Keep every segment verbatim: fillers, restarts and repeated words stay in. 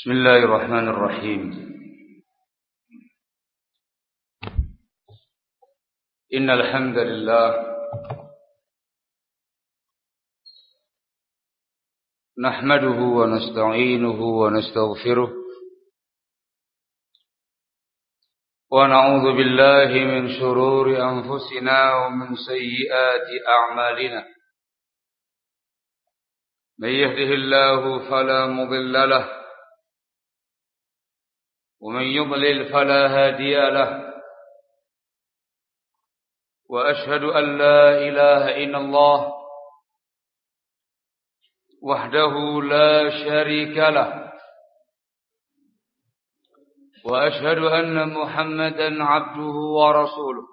بسم الله الرحمن الرحيم إن الحمد لله نحمده ونستعينه ونستغفره ونعوذ بالله من شرور أنفسنا ومن سيئات أعمالنا من يهده الله فلا مضل له ومن يضلل فلا هادي له وأشهد أن لا إله إلا الله وحده لا شريك له وأشهد أن محمدا عبده ورسوله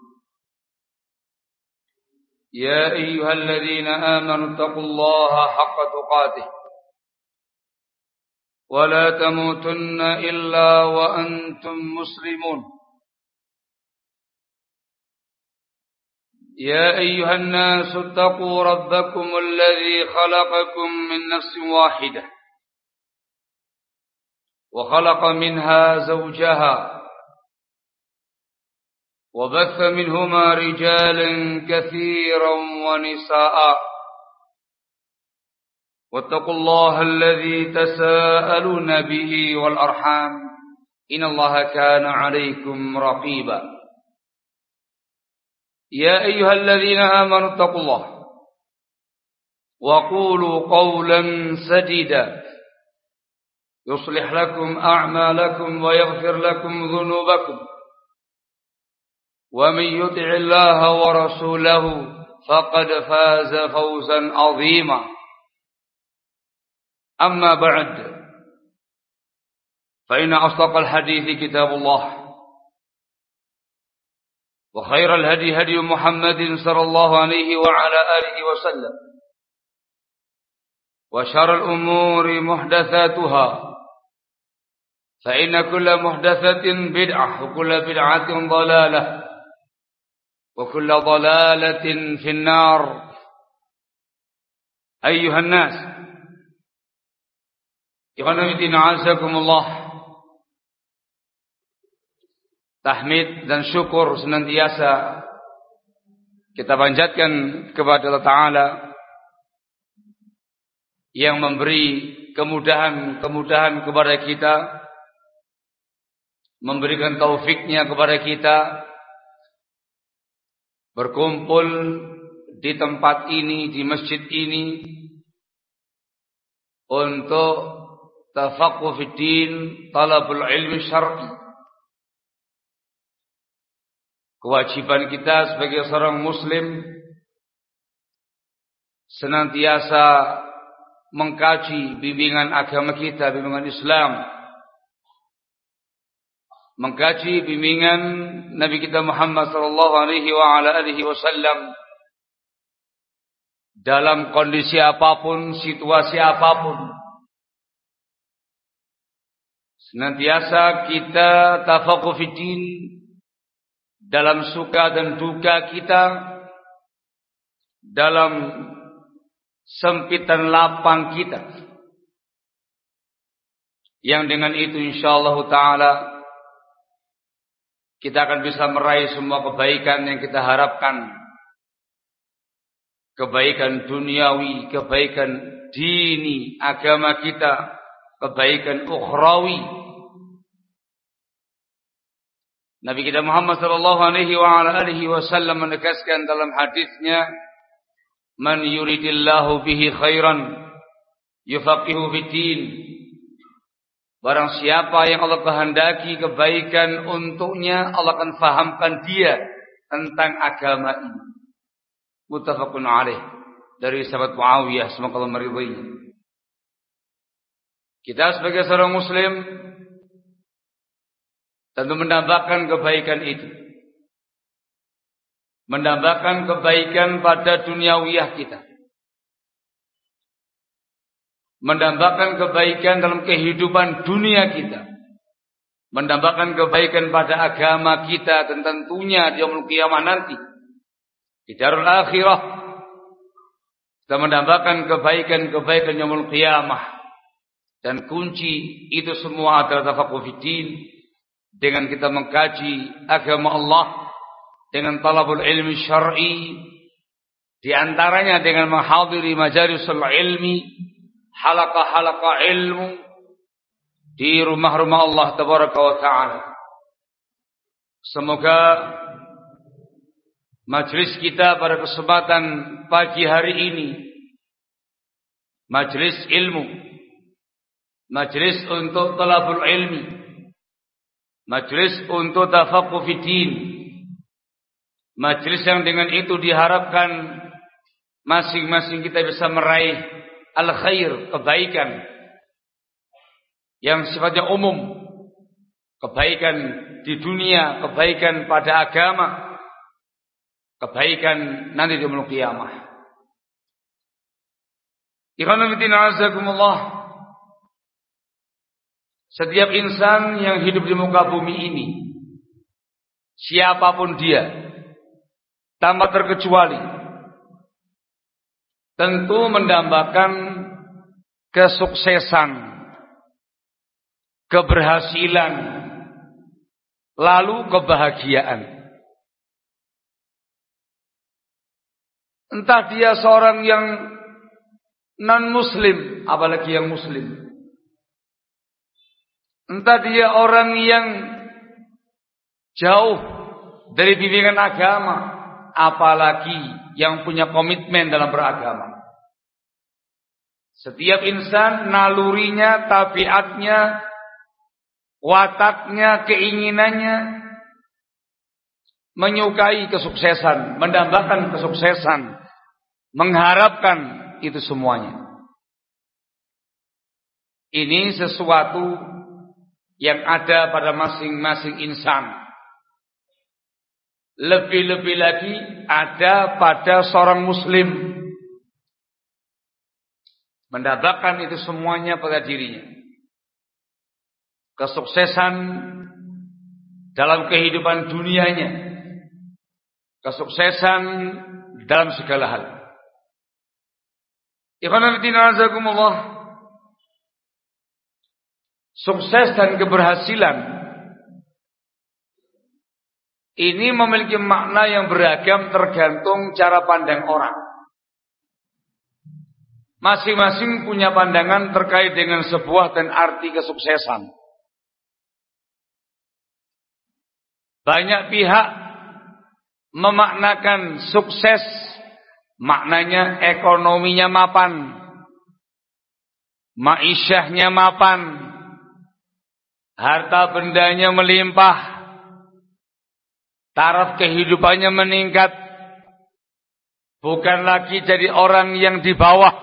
يا أيها الذين آمنوا اتقوا الله حق تقاته ولا تموتن إلا وأنتم مسلمون يا أيها الناس اتقوا ربكم الذي خلقكم من نفس واحدة وخلق منها زوجها وبث منهما رجالا كثيرا ونساء واتقوا الله الذي تساءلون به والأرحام إن الله كان عليكم رقيبا يا أيها الذين آمنوا اتقوا الله وقولوا قولا سديدا يصلح لكم أعمالكم ويغفر لكم ذنوبكم ومن يطع الله ورسوله فقد فاز فوزا عظيما أما بعد فإن أصدق الحديث كتاب الله وخير الهدي هدي محمد صلى الله عليه وعلى آله وسلم وشر الأمور محدثاتها فإن كل محدثة بدعة وكل بدعة ضلالة وكل ضلالة في النار أيها الناس Ikhwanuddin-a'azakumullah. Tahmid dan syukur senantiasa kita panjatkan kepada Allah Ta'ala yang memberi kemudahan-kemudahan kepada kita, memberikan taufiknya kepada kita berkumpul di tempat ini, di masjid ini untuk tafaqquh fid din, talabul ilmi syar'i. Kewajiban kita sebagai seorang muslim senantiasa mengkaji bimbingan agama kita, bimbingan Islam, mengkaji bimbingan Nabi kita Muhammad sallallahu alaihi wa ala alihi wasallam dalam kondisi apapun, situasi apapun. Senantiasa kita tafaqquh fid din dalam suka dan duka kita, dalam sempit dan lapang kita, yang dengan itu insyaallah ta'ala kita akan bisa meraih semua kebaikan yang kita harapkan, kebaikan duniawi, kebaikan dini, agama kita, kebaikan ukhrawi. Nabi kita Muhammad sallallahu alaihi wa ala alihi wasallam menegaskan dalam hadisnya, "Man yuridillahu bihi khairan yufaqihu fid-din." Barang siapa yang Allah kehendaki kebaikan untuknya, Allah akan fahamkan dia tentang agama ini. Muttafaqun alaih, dari sahabat Muawiyah, semoga Allah meridainya. Kita sebagai seorang muslim tentu mendambakan kebaikan itu, mendambakan kebaikan pada duniawiyah kita, mendambakan kebaikan dalam kehidupan dunia kita, mendambakan kebaikan pada agama kita, dan tentunya di yaumul qiyamah nanti di darul akhirah kita mendambakan kebaikan-kebaikan yaumul qiyamah Dan kunci itu semua adalah tafaqquh fiddin, dengan kita mengkaji agama Allah, dengan talabul ilmi syar'i, di antaranya dengan menghadiri majalisul ilmi, halaqah-halaqah ilmu di rumah-rumah Allah tabaraka wa ta'ala. Semoga majlis kita pada kesempatan pagi hari ini majlis ilmu, majlis untuk talabul ilmi, majlis untuk tafaqquh fiddin, majlis yang dengan itu diharapkan masing-masing kita bisa meraih al-khair, kebaikan yang sifatnya umum, kebaikan di dunia, kebaikan pada agama, kebaikan nanti di yaumul qiyamah. Ikhwanuddin azakumullah. Setiap insan yang hidup di muka bumi ini, siapapun dia, tanpa terkecuali, tentu mendambakan kesuksesan, keberhasilan, lalu kebahagiaan. Entah dia seorang yang non-muslim, apalagi yang muslim. Entah dia orang yang jauh dari bimbingan agama, apalagi yang punya komitmen dalam beragama. Setiap insan nalurinya, tabiatnya, wataknya, keinginannya menyukai kesuksesan, mendambakan kesuksesan, mengharapkan itu semuanya. Ini sesuatu yang ada pada masing-masing insan. Lebih-lebih lagi ada pada seorang muslim. Mendambakan itu semuanya pada dirinya. Kesuksesan dalam kehidupan dunianya, kesuksesan dalam segala hal. Ikhwanuddin azakumullah. Sukses dan keberhasilan ini memiliki makna yang beragam tergantung cara pandang orang. Masing-masing punya pandangan terkait dengan sebuah dan arti kesuksesan. Banyak pihak memaknakan sukses maknanya ekonominya mapan, maisyahnya mapan, harta bendanya melimpah, taraf kehidupannya meningkat, bukan lagi jadi orang yang di bawah,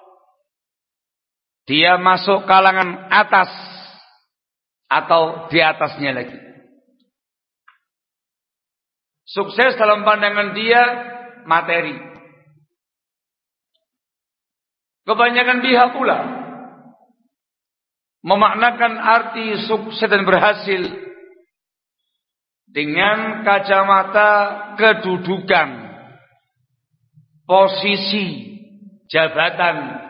dia masuk kalangan atas atau di atasnya lagi. Sukses dalam pandangan dia materi. Kebanyakan pihak pula memaknakan arti sukses dan berhasil dengan kacamata kedudukan, posisi, jabatan.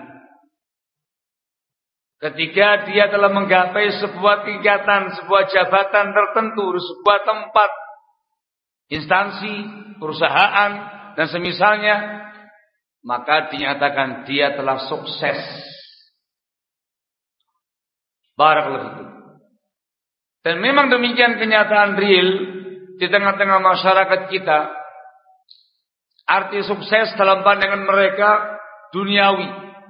Ketika dia telah menggapai sebuah tingkatan, sebuah jabatan tertentu, sebuah tempat, instansi, perusahaan, dan semisalnya, maka dinyatakan dia telah sukses. Barakallahu fikum. Dan memang demikian kenyataan real di tengah-tengah masyarakat kita. Arti sukses dalam pandangan mereka duniawi,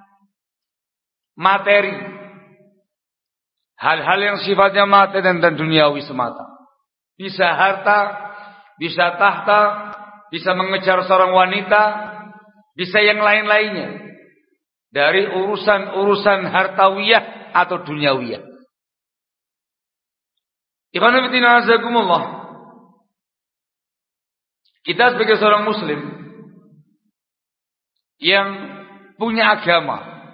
materi, hal-hal yang sifatnya materi dan, dan duniawi semata. Bisa harta, bisa tahta, bisa mengejar seorang wanita, bisa yang lain-lainnya. Dari urusan-urusan hartawiyah atau duniawiyah. Ikhwanuddin azakumullah. Kita sebagai seorang muslim yang punya agama,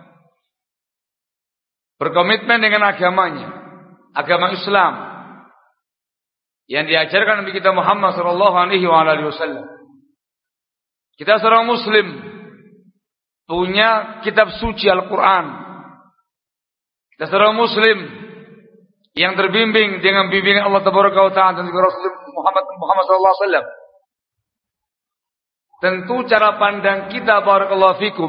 berkomitmen dengan agamanya, agama Islam yang diajarkan Nabi kita Muhammad sallallahu alaihi wasallam. Kita seorang muslim punya kitab suci Al-Quran, Kita seorang muslim yang terbimbing dengan bimbingan Allah Tabaraka wa Ta'ala dan juga Rasul Muhammad Muhammad sallallahu alaihi wasallam. Tentu cara pandang kita barakallahu fikum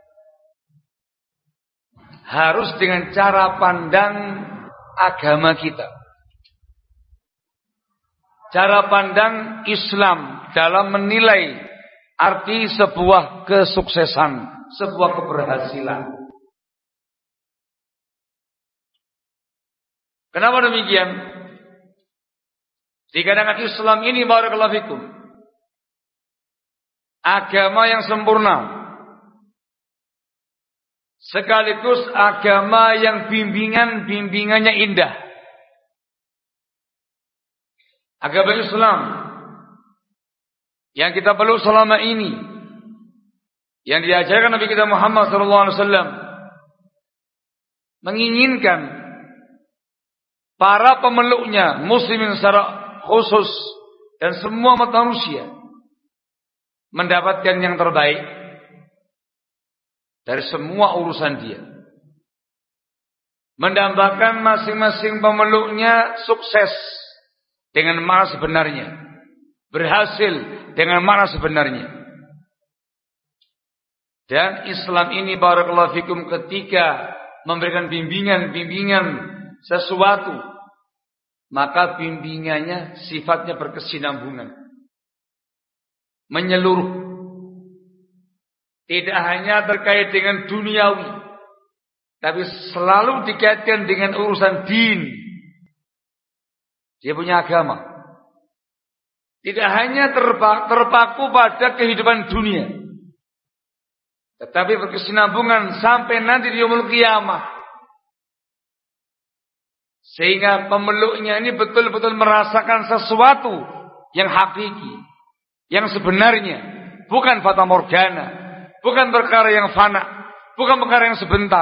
harus dengan cara pandang agama kita. Cara pandang Islam dalam menilai arti sebuah kesuksesan, sebuah keberhasilan. Kenapa demikian? Dikarenakan Islam ini barakallahu fikum agama yang sempurna, sekaligus agama yang bimbingan-bimbingannya indah. Agama Islam yang kita peluk selama ini, yang diajarkan Nabi kita Muhammad sallallahu alaihi wasallam, menginginkan para pemeluknya, muslimin secara khusus dan semua umat manusia mendapatkan yang terbaik dari semua urusan dia. Mendambakan masing-masing pemeluknya sukses dengan mana sebenarnya, berhasil dengan mana sebenarnya. Dan Islam ini barakallahu fikum ketika memberikan bimbingan-bimbingan sesuatu, maka bimbingannya sifatnya berkesinambungan, menyeluruh, tidak hanya terkait dengan duniawi, tapi selalu dikaitkan dengan urusan din. Dia punya agama, tidak hanya terpaku pada kehidupan dunia, tetapi berkesinambungan sampai nanti di yaumul qiyamah. Sehingga pemeluknya ini betul-betul merasakan sesuatu yang hakiki, yang sebenarnya, bukan fata morgana, bukan perkara yang fana, bukan perkara yang sebentar.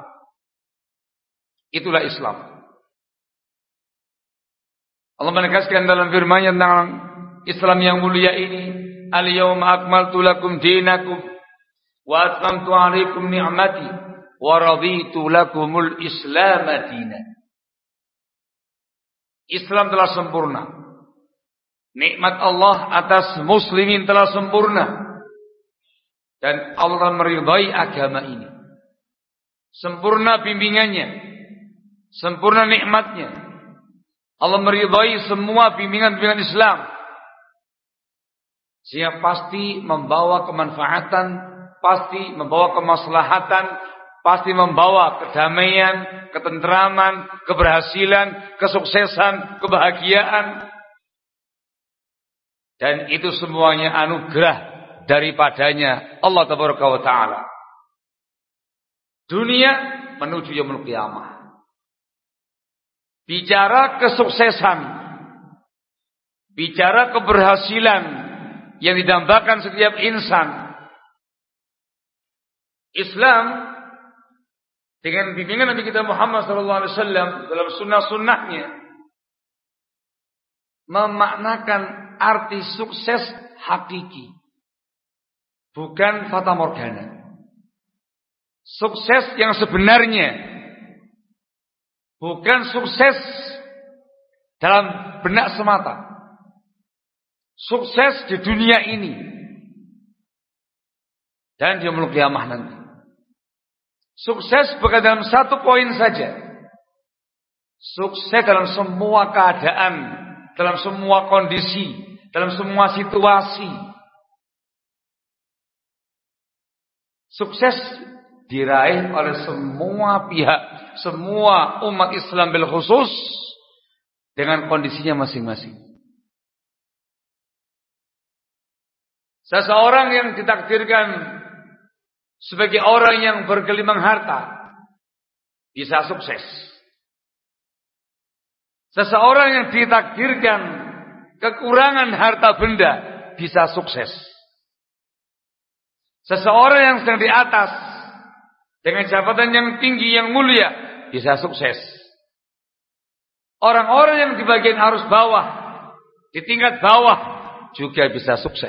Itulah Islam. Allah menegaskan dalam firman-Nya tentang Islam yang mulia ini, al-yawma akmaltu lakum dinakum wa atmamtu 'alaikum ni'mati wa raditu lakumul Islam dinan. Islam telah sempurna. Nikmat Allah atas muslimin telah sempurna. Dan Allah telah meridai agama ini. Sempurna bimbingannya, sempurna nikmatnya. Allah meridai semua bimbingan-bimbingan Islam, sehingga pasti membawa kemanfaatan, pasti membawa kemaslahatan, pasti membawa kedamaian, ketentraman, keberhasilan, kesuksesan, kebahagiaan. Dan itu semuanya anugerah daripadanya Allah Tabaraka wa Ta'ala. Dunia menuju yaumul qiyamah. Bicara kesuksesan, bicara keberhasilan yang didambakan setiap insan, Islam dengan bimbingan Nabi kita Muhammad sallallahu alaihi wasallam dalam sunnah-sunnahnya memaknakan arti sukses hakiki, bukan fata morgana. Sukses yang sebenarnya, bukan sukses dalam benak semata. Sukses di dunia ini dan di yaumul qiyamah nanti. Sukses bukan dalam satu poin saja. Sukses dalam semua keadaan, dalam semua kondisi, dalam semua situasi. Sukses diraih oleh semua pihak, semua umat Islam bil khusus dengan kondisinya masing-masing. Seseorang yang ditakdirkan sebagai orang yang bergelimang harta bisa sukses. Seseorang yang ditakdirkan kekurangan harta benda bisa sukses. Seseorang yang sedang di atas dengan jabatan yang tinggi, yang mulia, bisa sukses. Orang-orang yang di bagian arus bawah, di tingkat bawah, juga bisa sukses.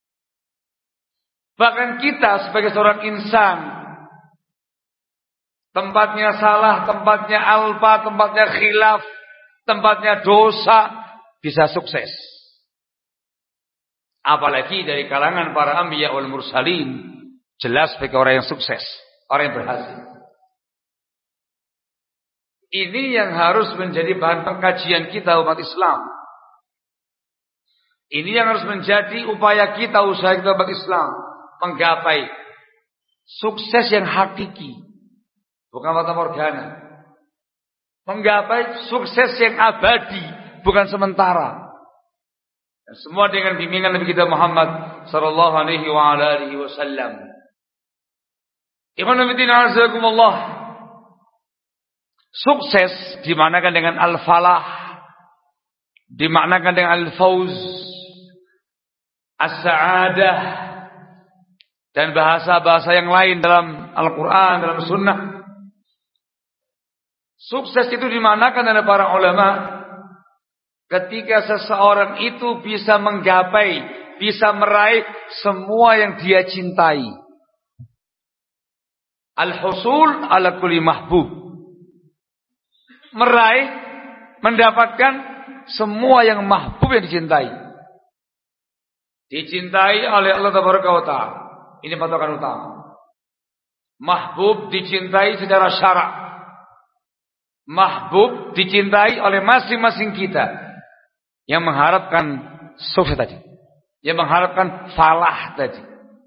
Bahkan kita sebagai seorang insan, tempatnya salah, tempatnya alfa, tempatnya khilaf, tempatnya dosa, bisa sukses. Apalagi dari kalangan para anbiya wal mursalin, jelas sebagai orang yang sukses, orang yang berhasil. Ini yang harus menjadi bahan pengkajian kita umat Islam. Ini yang harus menjadi upaya kita, usaha kita umat Islam, menggapai sukses yang hakiki, bukan fata morgana. Menggapai sukses yang abadi, bukan sementara. Dan semua dengan bimbingan Nabi kita Muhammad sallallahu alaihi wa ala alihi wasallam. Ikhwan fillah azakumullah. Sukses dimanakan dengan al-falah, dimaknakan dengan al-fauz, as-sa'adah, dan bahasa-bahasa yang lain dalam Al-Quran, dalam Sunnah. Sukses itu dimanakan oleh para ulama ketika seseorang itu bisa menggapai, bisa meraih semua yang dia cintai. Al-husul ala kulli mahbub. Meraih, mendapatkan semua yang mahbub yang dicintai. Dicintai oleh Allah Tabaraka wa Ta'ala. Ini patokan utama. Mahbub dicintai secara syarak. Mahbub dicintai oleh masing-masing kita yang mengharapkan sukses tadi, yang mengharapkan falah tadi,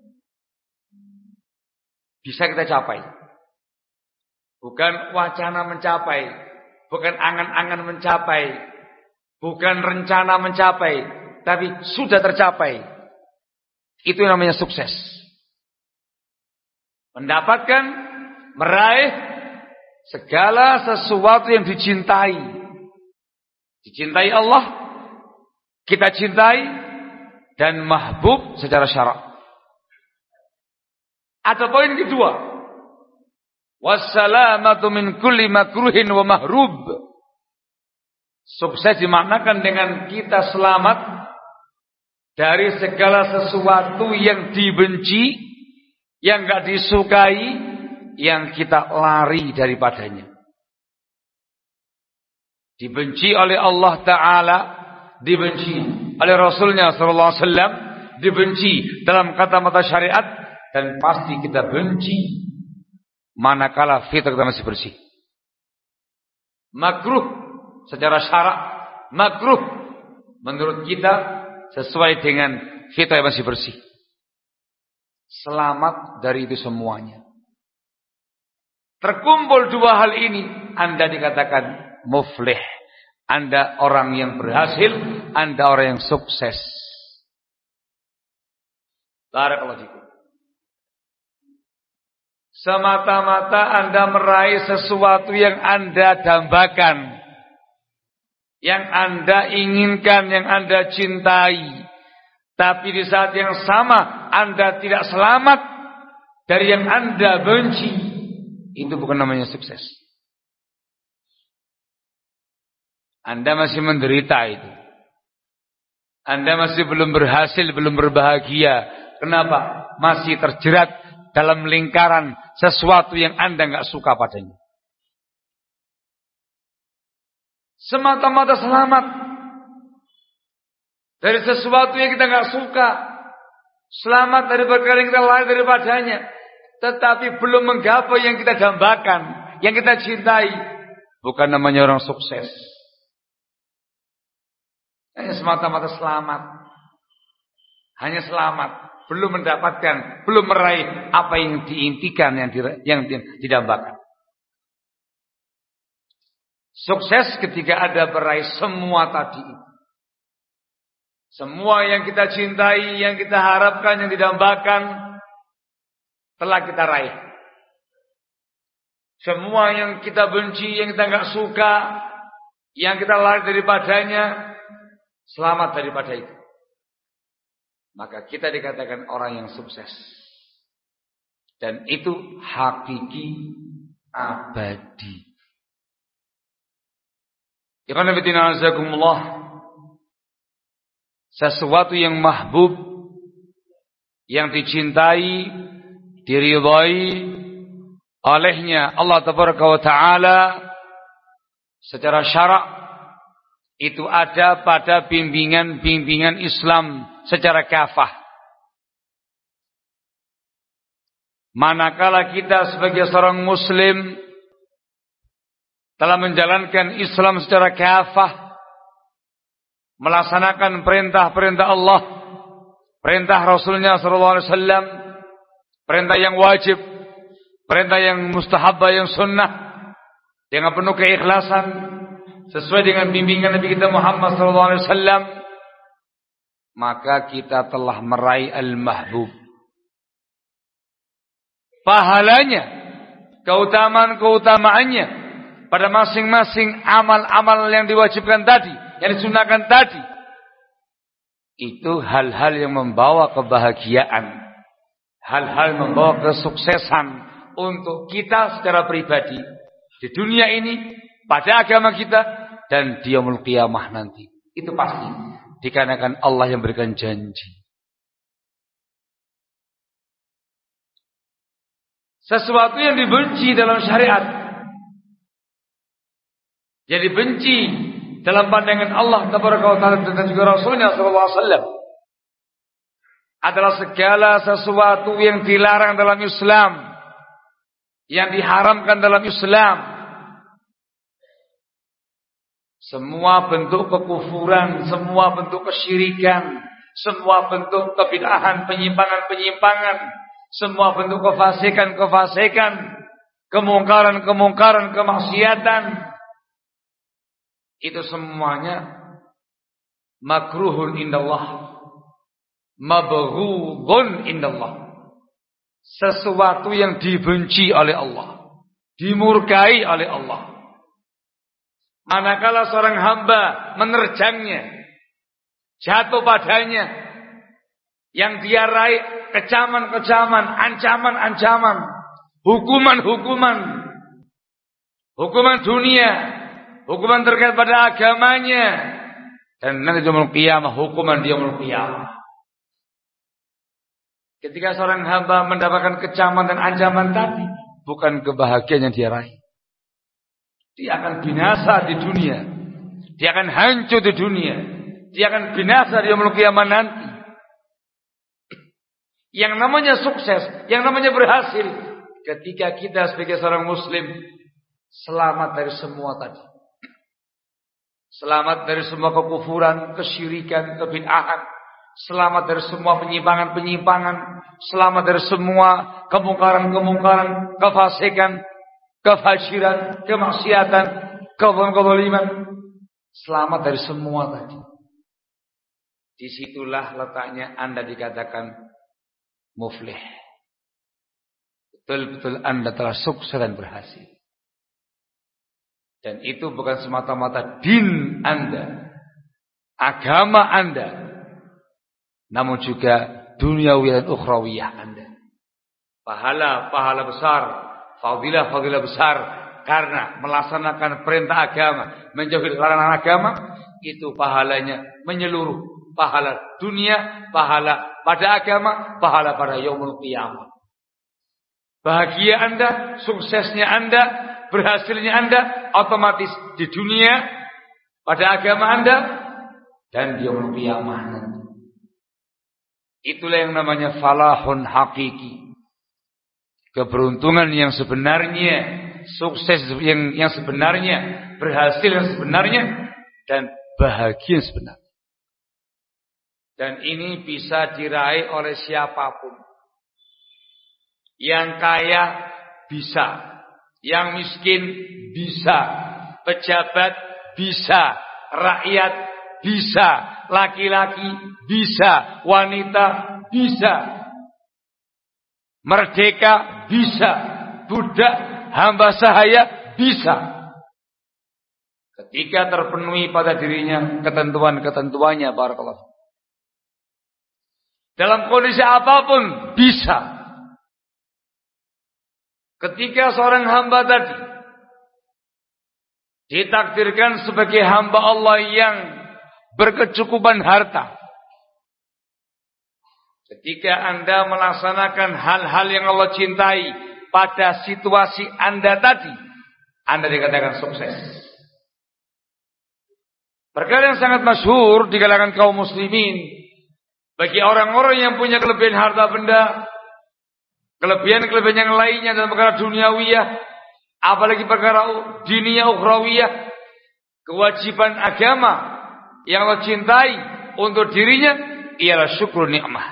bisa kita capai. Bukan wacana mencapai, bukan angan-angan mencapai, bukan rencana mencapai, tapi sudah tercapai. Itu yang namanya sukses. Mendapatkan, meraih segala sesuatu yang dicintai. Dicintai Allah, kita cintai, dan mahbub secara syarak. Ada poin kedua, wassalamatu min kulli makruhin wa mahrub. Sukses dimaknakan dengan kita selamat dari segala sesuatu yang dibenci, yang enggak disukai, yang kita lari daripadanya. Dibenci oleh Allah Ta'ala, dibenci oleh Rasulnya sallallahu alaihi wasallam, dibenci dalam kata-kata syariat, dan pasti kita benci manakala fitrah kita masih bersih. Makruh secara syarak, makruh menurut kita sesuai dengan fitrah yang masih bersih. Selamat dari itu semuanya. Terkumpul dua hal ini, Anda dikatakan muflih. Anda orang yang berhasil, Anda orang yang sukses. Barakallahu fikum. Semata-mata Anda meraih sesuatu yang Anda dambakan, yang Anda inginkan, yang Anda cintai. Tapi di saat yang sama Anda tidak selamat dari yang Anda benci. Itu bukan namanya sukses. Anda masih menderita itu. Anda masih belum berhasil, belum berbahagia. Kenapa? Masih terjerat dalam lingkaran sesuatu yang Anda enggak suka padanya. Semata-mata selamat dari sesuatu yang kita enggak suka, selamat dari perkara yang kita lari daripadanya, tetapi belum menggapai yang kita dambakan, yang kita cintai, bukan namanya orang sukses. Hanya semata-mata selamat, hanya selamat, belum mendapatkan, belum meraih apa yang diintikan, yang, di, yang didambakan. Sukses ketika ada meraih semua tadi. Semua yang kita cintai, yang kita harapkan, yang didambakan, telah kita raih. Semua yang kita benci, yang kita enggak suka, yang kita lari daripadanya, selamat daripada itu. Maka kita dikatakan orang yang sukses. Dan itu hakiki abadi. Ikhwan fillah azakumullah. Sesuatu yang mahbub, yang dicintai, diridhai olehnya Allah Tabaraka wa Ta'ala secara syarak itu ada pada bimbingan-bimbingan Islam secara kafah. Manakala kita sebagai seorang muslim telah menjalankan Islam secara kafah, melaksanakan perintah-perintah Allah, perintah Rasulnya sallallahu alaihi wasallam, perintah yang wajib, perintah yang mustahabah, yang sunnah, dengan penuh keikhlasan sesuai dengan bimbingan Nabi kita Muhammad sallallahu alaihi wasallam, maka kita telah meraih al-mahbub. Pahalanya, keutamaan-keutamaannya pada masing-masing amal-amal yang diwajibkan tadi, yang disunahkan tadi, itu hal-hal yang membawa kebahagiaan, hal-hal membawa kesuksesan untuk kita secara pribadi di dunia ini, pada agama kita, dan di yaumul qiyamah nanti. Itu pasti, dikarenakan Allah yang berikan janji. Sesuatu yang dibenci dalam syariat, jadi benci dalam pandangan Allah Tabaraka wa Ta'ala dan juga Rasulnya sallallahu alaihi wasallam, adalah segala sesuatu yang dilarang dalam Islam, yang diharamkan dalam Islam. Semua bentuk kekufuran, semua bentuk kesyirikan, semua bentuk kebid'ahan, penyimpangan-penyimpangan, semua bentuk kefasikan-kefasikan, kemungkaran-kemungkaran, kemaksiatan, itu semuanya makruhun indallah, mabghudun indallah. Sesuatu yang dibenci oleh Allah, dimurkai oleh Allah. Manakala seorang hamba menerjangnya, jatuh padanya, yang dia raih kecaman-kecaman, ancaman-ancaman, hukuman-hukuman, hukuman dunia, hukuman terkait pada agamanya, dan nanti yaumul qiyamah, hukuman di yaumul qiyamah. Ketika seorang hamba mendapatkan kecaman dan ancaman tadi, bukan kebahagiaan yang dia raih. Dia akan binasa di dunia, dia akan hancur di dunia, dia akan binasa di yaumul qiyamah nanti. Yang namanya sukses, yang namanya berhasil, ketika kita sebagai seorang muslim selamat dari semua tadi. Selamat dari semua kekufuran, kesyirikan, kebid'ahan, selamat dari semua penyimpangan-penyimpangan, selamat dari semua kemungkaran-kemungkaran, kefasikan, kefajiran, kemaksiatan, kezaliman. Selamat dari semua tadi. Disitulah letaknya Anda dikatakan muflih. Betul-betul Anda telah sukses dan berhasil. Dan itu bukan semata-mata din Anda, agama Anda, namun juga duniawi dan ukhrawiyah Anda. Pahala-pahala besar, fadilah-fadilah besar karena melaksanakan perintah agama, menjauhi larangan agama, itu pahalanya menyeluruh. Pahala dunia, pahala pada agama, pahala pada yaumul qiyamah. Bahagia Anda, suksesnya Anda, berhasilnya Anda otomatis di dunia, pada agama Anda, dan di yaumul qiyamah nanti. Itulah yang namanya falahun hakiki. Keberuntungan yang sebenarnya, sukses yang yang sebenarnya, berhasil yang sebenarnya, dan bahagia yang sebenarnya. Dan ini bisa diraih oleh siapapun. Yang kaya bisa, yang miskin bisa, pejabat bisa, rakyat bisa, laki-laki bisa, wanita bisa, merdeka bisa, budak, hamba sahaya bisa. Ketika terpenuhi pada dirinya ketentuan-ketentuannya, barakallahu. Dalam kondisi apapun bisa. Ketika seorang hamba tadi ditakdirkan sebagai hamba Allah yang berkecukupan harta, ketika Anda melaksanakan hal-hal yang Allah cintai pada situasi Anda tadi, Anda dikatakan sukses. Perkara yang sangat masyhur di kalangan kaum muslimin, bagi orang-orang yang punya kelebihan harta benda, kelebihan-kelebihan yang lainnya dalam perkara duniawiyah, apalagi perkara diniyah ukhrawiyah, kewajiban agama yang Allah cintai untuk dirinya ialah syukur nikmat.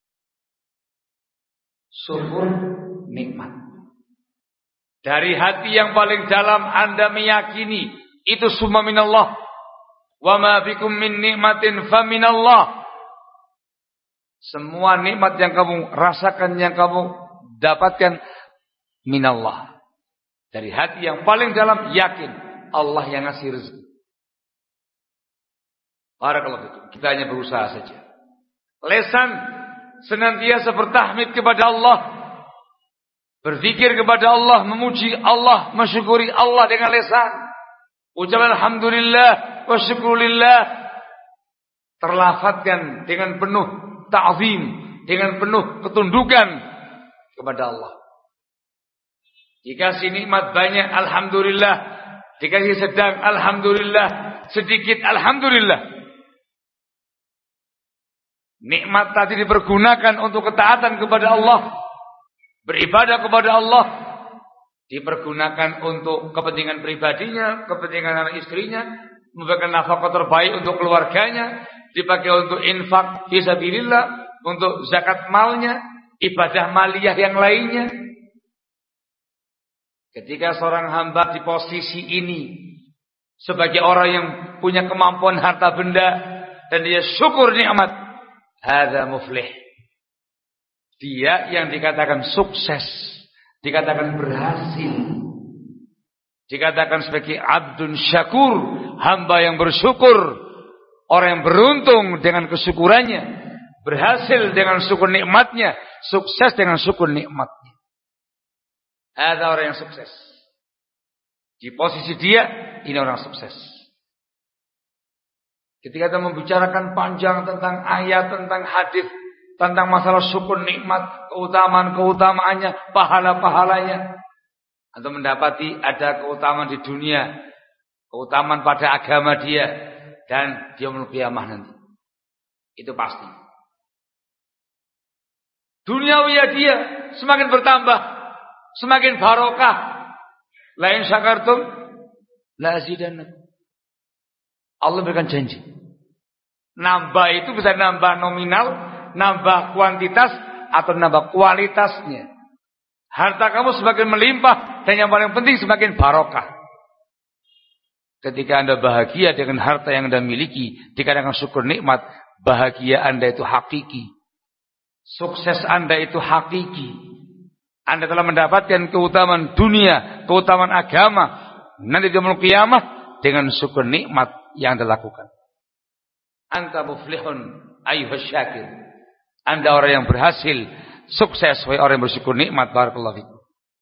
Syukur nikmat. Dari hati yang paling dalam Anda meyakini itu semua minallah. Wa ma bikum min nikmatin fa minallah. Semua nikmat yang kamu rasakan, yang kamu dapatkan minallah. Dari hati yang paling dalam yakin Allah yang ngasih rezeki. Barakallahu fikum. Kita hanya berusaha saja. Lesan senantiasa bertahmid kepada Allah, berzikir kepada Allah, memuji Allah, mensyukuri Allah dengan lesan. Ucapan alhamdulillah wa syukurillah, terlafadzkan dengan penuh ta'zim, dengan penuh ketundukan kepada Allah. Dikasih nikmat banyak, alhamdulillah. Dikasih sedang, alhamdulillah. Sedikit, alhamdulillah. Nikmat tadi dipergunakan untuk ketaatan kepada Allah, beribadah kepada Allah, dipergunakan untuk kepentingan pribadinya, kepentingan anak istrinya, memberikan nafkah terbaik untuk keluarganya, dipakai untuk infak fisabilillah, untuk zakat malnya, ibadah maliyah yang lainnya. Ketika seorang hamba di posisi ini sebagai orang yang punya kemampuan harta benda dan dia syukur nikmat, hadza muflih. Dia yang dikatakan sukses, dikatakan berhasil, dikatakan sebagai abdun syakur, hamba yang bersyukur, orang yang beruntung dengan kesyukurannya, berhasil dengan syukur nikmatnya, sukses dengan syukur nikmatnya. Ada orang yang sukses. Di posisi dia, ini orang sukses. Ketika kita membicarakan panjang tentang ayat, tentang hadis, tentang masalah syukur nikmat, keutamaan-keutamaannya, pahala-pahalanya, atau mendapati ada keutamaan di dunia, keutamaan pada agama dia, dan dia yaumul qiyamah nanti. Itu pasti. Duniawiyah dia semakin bertambah, semakin barokah. La in syakartum la azidannakum. Allah berikan janji. Nambah itu bisa nambah nominal, nambah kuantitas, atau nambah kualitasnya. Harta kamu semakin melimpah, dan yang paling penting semakin barokah. Ketika Anda bahagia dengan harta yang Anda miliki, dikatakan syukur nikmat, bahagia Anda itu hakiki. Sukses Anda itu hakiki. Anda telah mendapatkan keutamaan dunia, keutamaan agama, nanti di yaumul qiyamah dengan syukur nikmat yang Anda lakukan. Anta muflihun ayyuhas syakir. Anda orang yang berhasil, sukses, wahai orang yang bersyukur nikmat. Barakallahu fikum.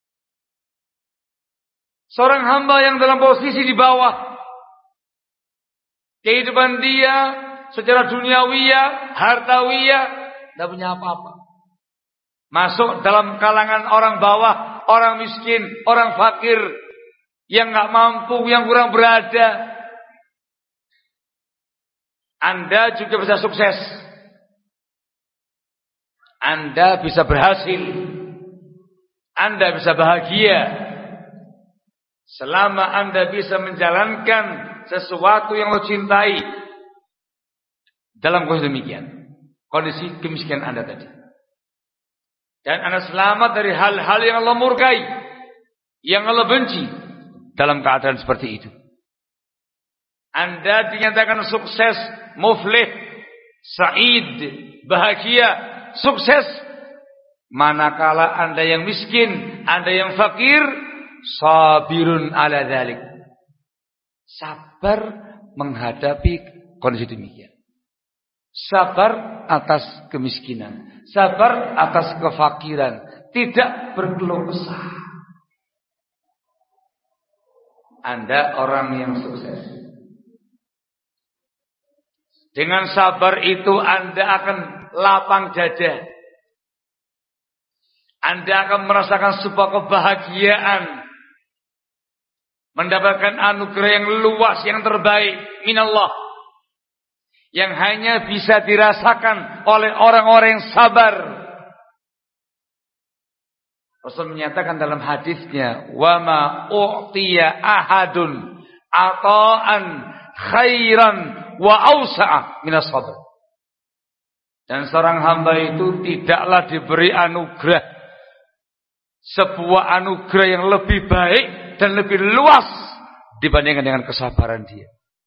Seorang hamba yang dalam posisi di bawah, kehidupan dia secara duniawiyah, hartawiyah, tidak punya apa-apa. Masuk dalam kalangan orang bawah, orang miskin, orang fakir, yang nggak mampu, yang kurang berada. Anda juga bisa sukses. Anda bisa berhasil. Anda bisa bahagia. Selama Anda bisa menjalankan sesuatu yang Allah cintai. Dalam kondisi demikian, kondisi kemiskinan Anda tadi. Dan Anda selamat dari hal-hal yang Allah murkai, yang Allah benci. Dalam keadaan seperti itu, Anda dinyatakan sukses, muflih, sa'id, bahagia, sukses. Manakala Anda yang miskin, Anda yang fakir, sabirun ala dzalik. Sabar menghadapi kondisi demikian. Sabar atas kemiskinan, sabar atas kefakiran, tidak berkeluh kesah. Anda orang yang sukses. Dengan sabar itu Anda akan lapang dada. Anda akan merasakan sebuah kebahagiaan, mendapatkan anugerah yang luas, yang terbaik minallah, yang hanya bisa dirasakan oleh orang-orang yang sabar. Rasul menyatakan dalam hadisnya, "Wa ma u'tiya ahadun ata'an khairan wa awsa'a minas sabr." Dan seorang hamba itu tidaklah diberi anugerah, sebuah anugerah yang lebih baik dan lebih luas dibandingkan dengan kesabaran dia.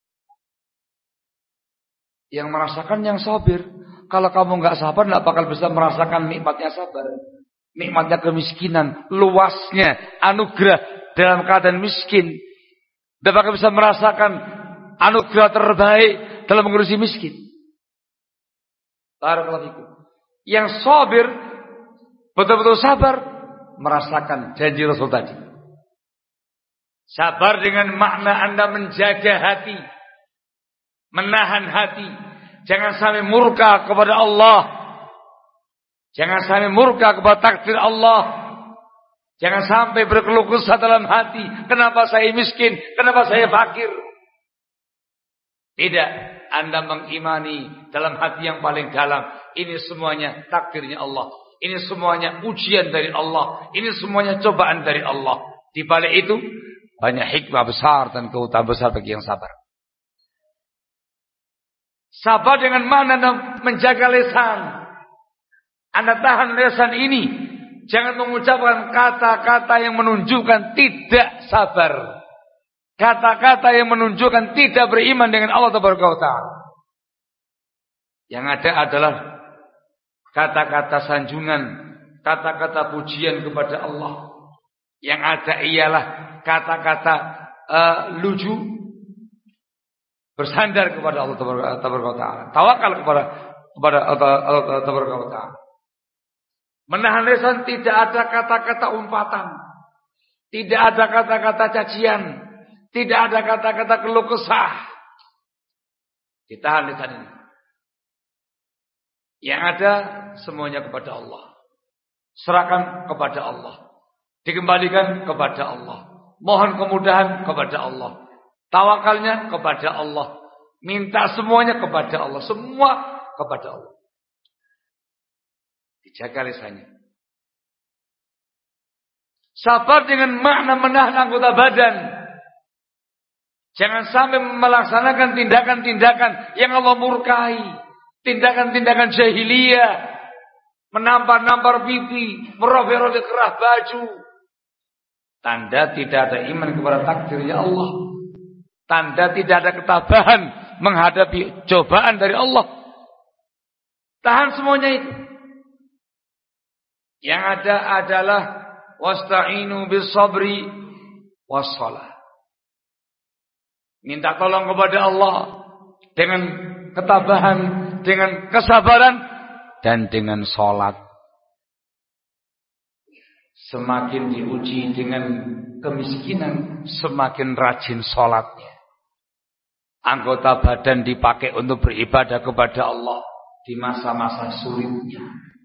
Yang merasakan yang sabir. Kalau kamu enggak sabar, enggak bakal bisa merasakan nikmatnya sabar. Nikmatnya kemiskinan, luasnya anugerah dalam keadaan miskin. Enggak bakal bisa merasakan anugerah terbaik dalam mengurusi miskin. Barakallahu fikum. Yang sabir, betul-betul sabar, merasakan janji Rasul tadi. Sabar dengan makna Anda menjaga hati, menahan hati, jangan sampai murka kepada Allah, jangan sampai murka kepada takdir Allah, jangan sampai berkeluh kesah dalam hati, kenapa saya miskin, kenapa saya fakir. Tidak, Anda mengimani dalam hati yang paling dalam, ini semuanya takdirnya Allah, ini semuanya ujian dari Allah, ini semuanya cobaan dari Allah. Di balik itu banyak hikmah besar dan keutamaan besar bagi yang sabar. Sabar dengan mana Anda menjaga lisan. Anda tahan lisan ini. Jangan mengucapkan kata-kata yang menunjukkan tidak sabar. Kata-kata yang menunjukkan tidak beriman dengan Allah Taala. Yang ada adalah kata-kata sanjungan, kata-kata pujian kepada Allah. Yang ada ialah kata-kata uh, lucu, bersandar kepada Allah Taala, tawakal kepada kepada Allah Taala. Menahan lisan, tidak ada kata-kata umpatan, tidak ada kata-kata cacian, tidak ada kata-kata keluh kesah. Ditahan lisan ini. Yang ada semuanya kepada Allah. Serahkan kepada Allah. Dikembalikan kepada Allah. Mohon kemudahan kepada Allah. Tawakalnya kepada Allah. Minta semuanya kepada Allah. Semua kepada Allah. Dijaga lisannya. Sabar dengan makna menahan anggota badan. Jangan sampai melaksanakan tindakan-tindakan yang Allah murkai. Tindakan-tindakan jahiliyah. Menampar-nampar pipi. Merobek-robek kerah baju. Tanda tidak ada iman kepada takdirnya Allah. Tanda tidak ada ketabahan menghadapi cobaan dari Allah. Tahan semuanya itu. Yang ada adalah wasta'inu bis sabri was shalah. Minta tolong kepada Allah dengan ketabahan, dengan kesabaran dan dengan salat. Semakin diuji dengan kemiskinan, semakin rajin salatnya. Anggota badan dipakai untuk beribadah kepada Allah di masa-masa sulitnya.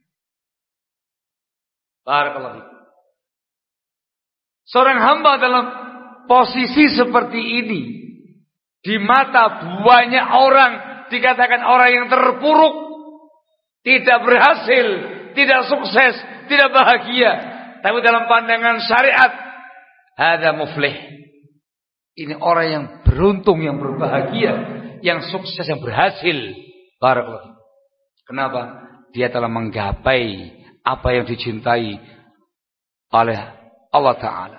Barakallahu fikum. Seorang hamba dalam posisi seperti ini, di mata banyak orang dikatakan orang yang terpuruk, tidak berhasil, tidak sukses, tidak bahagia. Tapi dalam pandangan syariat, hada muflih. Ini orang yang beruntung, yang berbahagia, yang sukses, yang berhasil. Barakallahu. Kenapa? Dia telah menggapai apa yang dicintai oleh Allah Ta'ala.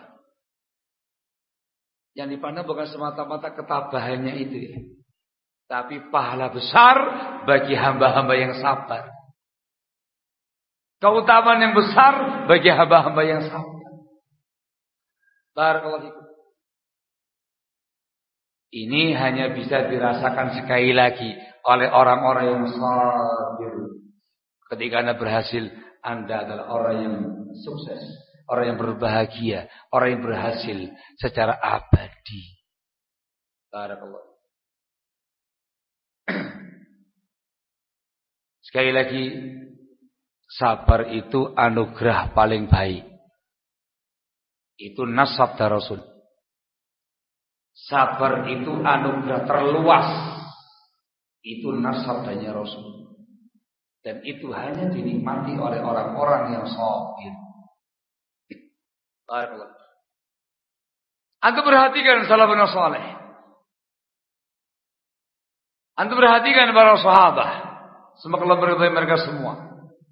Yang dipandang bukan semata-mata ketabahannya itu, tapi pahala besar bagi hamba-hamba yang sabar. Keutamaan yang besar bagi hamba-hamba yang sabar. Barakallahu fikum. Ini hanya bisa dirasakan sekali lagi oleh orang-orang yang sabir. Ketika Anda berhasil, Anda adalah orang yang sukses, orang yang berbahagia, orang yang berhasil secara abadi. Barakallahu. Sekali lagi, sabar itu anugerah paling baik. Itu nas sabda Rasul. Sabar itu anugerah terluas. Itu nas sabdanya Rasul. Dan itu hanya dinikmati oleh orang-orang yang sabir. Barakallahu. Antum perhatikan salafun saleh. Antum perhatikan para sahabat. Semoga Allah meridai mereka semua.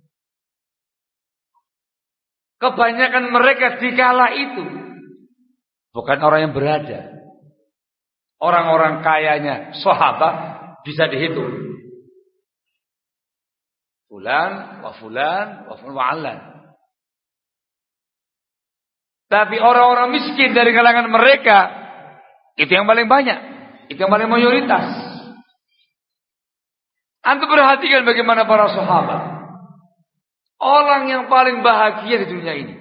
Kebanyakan mereka di kala itu bukan orang yang berada. Orang-orang kayanya sahabat bisa dihitung. Fulan, wa fulan, wa fulan, wa alan. Tapi orang-orang miskin dari kalangan mereka itu yang paling banyak, itu yang paling mayoritas. Antum perhatikan bagaimana para sahabat, orang yang paling bahagia di dunia ini,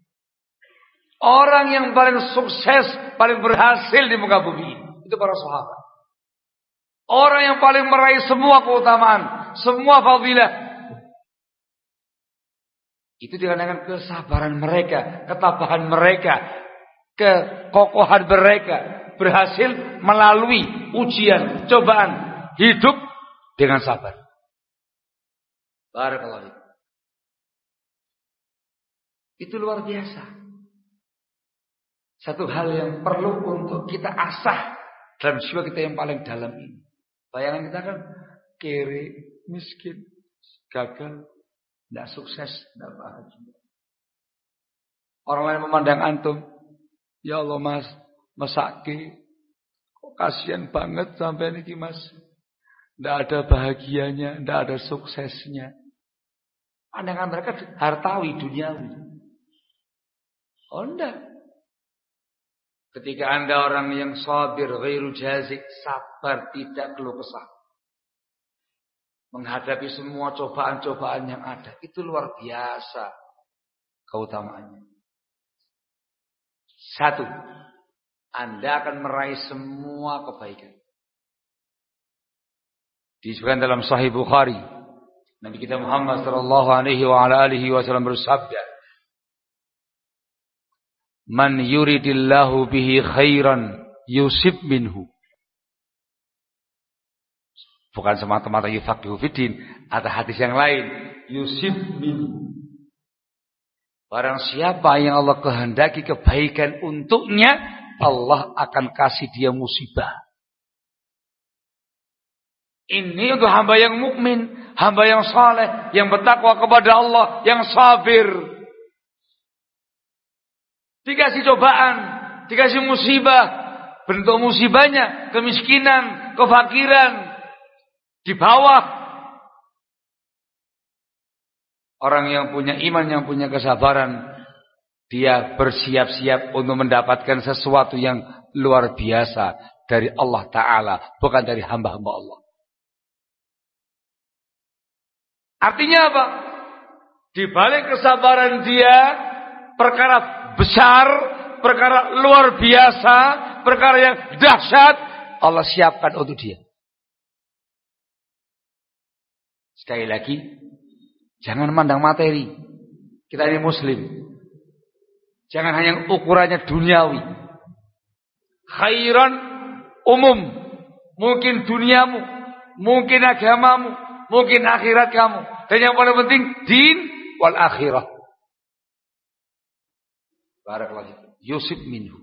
orang yang paling sukses, paling berhasil di muka bumi ini, itu para sahabat. Orang yang paling meraih semua keutamaan, semua fadilah, itu dikarenakan kesabaran mereka, ketabahan mereka, kekokohan mereka, berhasil melalui ujian, cobaan, hidup dengan sabar. Barakallahu fiik. Itu luar biasa. Satu hal yang perlu untuk kita asah dalam jiwa kita yang paling dalam ini. Bayangan kita kan kere, miskin, gagal, tidak sukses, tidak bahagia. Orang lain memandang antum, ya Allah mas, masake, kok kasihan banget sampai ini mas. Tidak ada bahagianya, tidak ada suksesnya. Pandangan mereka hartawi, duniawi. Oh enggak. Ketika anda orang yang sabir, ghairu jazik, sabar, tidak keluh kesah, menghadapi semua cobaan-cobaan yang ada, itu luar biasa keutamaannya. Satu, anda akan meraih semua kebaikan. Disebutkan dalam Sahih Bukhari, Nabi kita Muhammad sallallahu alaihi wa ala alihi wasallam bersabda, "Man yuridillahu bihi khairan yusib minhu." Bukan semata-mata yufaqihu fiddin, ada hadis yang lain, yusib minhu. Barang siapa yang Allah kehendaki kebaikan untuknya, Allah akan kasih dia musibah. Ini untuk hamba yang mukmin, hamba yang saleh, yang bertakwa kepada Allah, yang sabir. Dikasih cobaan, dikasih musibah, bentuk musibahnya kemiskinan, kefakiran, di bawah. Orang yang punya iman, yang punya kesabaran, dia bersiap-siap untuk mendapatkan sesuatu yang luar biasa dari Allah Ta'ala, bukan dari hamba-hamba Allah. Artinya apa? Di balik kesabaran dia, perkara besar, perkara luar biasa, perkara yang dahsyat, Allah siapkan untuk dia. Sekali lagi, jangan mandang materi. Kita ini muslim. Jangan hanya ukurannya duniawi. Khairan umum. Mungkin duniamu, mungkin agamamu, mungkin akhirat kamu. Dan yang paling penting, din wal akhirah. Barakallahu yusib minhu.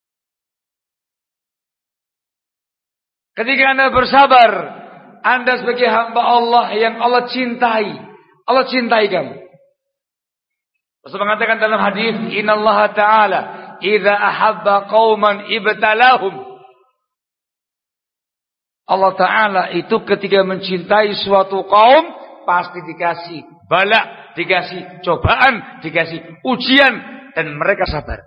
Ketika Anda bersabar, Anda sebagai hamba Allah yang Allah cintai. Allah cintai kamu. Rasul mengatakan dalam hadis, "Innallaha ta'ala idza ahabba qauman ibtalahum." Allah Ta'ala itu ketika mencintai suatu kaum, pasti dikasih bala, dikasih cobaan, dikasih ujian, dan mereka sabar.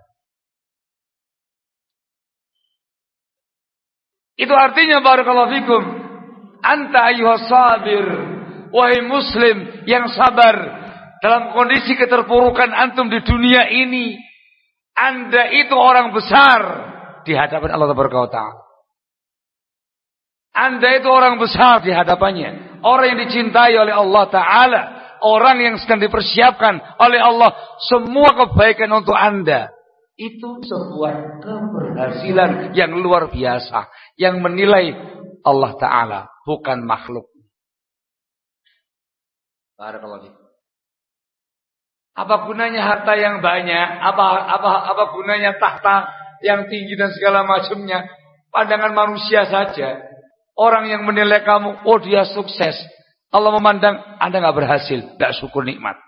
Itu artinya barakallahu fikum, anta ayyuhas sabir, wahai muslim yang sabar dalam kondisi keterpurukan antum di dunia ini, Anda itu orang besar di hadapan Allah Taala. Anda itu orang besar di hadapannya, orang yang dicintai oleh Allah Ta'ala, orang yang sedang dipersiapkan oleh Allah semua kebaikan untuk Anda. Itu sebuah keberhasilan yang luar biasa. Yang menilai Allah Ta'ala, bukan makhluk. Barakallahu fiik. Apa gunanya harta yang banyak? Apa apa apa gunanya tahta yang tinggi dan segala macamnya? Pandangan manusia saja. Orang yang menilai kamu, oh dia sukses. Allah memandang Anda nggak berhasil, nggak syukur nikmat.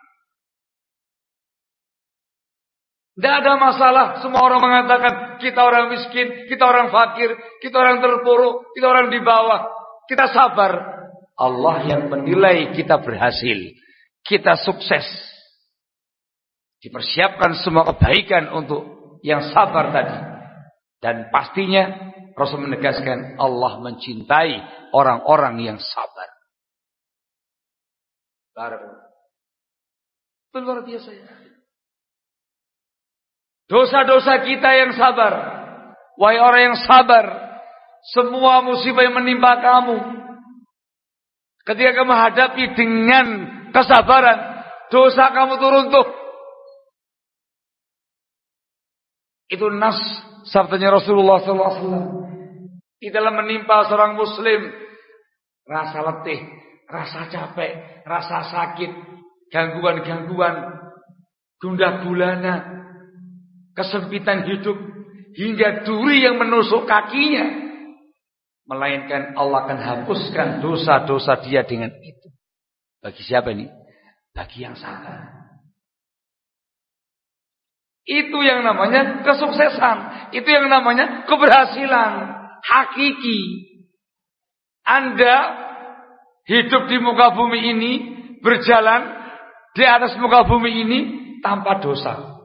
Tidak ada masalah. Semua orang mengatakan kita orang miskin, kita orang fakir, kita orang terpuruk, kita orang di bawah. Kita sabar. Allah yang menilai kita berhasil, kita sukses. Dipersiapkan semua kebaikan untuk yang sabar tadi. Dan pastinya Rasul menegaskan Allah mencintai orang-orang yang sabar. Luar biasa ya. Dosa-dosa kita yang sabar. Wahai orang yang sabar, semua musibah yang menimpa kamu, ketika kamu hadapi dengan kesabaran, dosa kamu itu runtuh. Itu nas sabdanya Rasulullah sallallahu alaihi wasallam. Di dalam menimpa seorang muslim rasa letih, rasa capek, rasa sakit, gangguan-gangguan, gundah gulana, kesempitan hidup, hingga duri yang menusuk kakinya, melainkan Allah akan hapuskan dosa-dosa dia dengan itu. Bagi siapa ini? Bagi yang sabar. Itu yang namanya kesuksesan. Itu yang namanya keberhasilan hakiki. Anda hidup di muka bumi ini, berjalan di atas muka bumi ini tanpa dosa.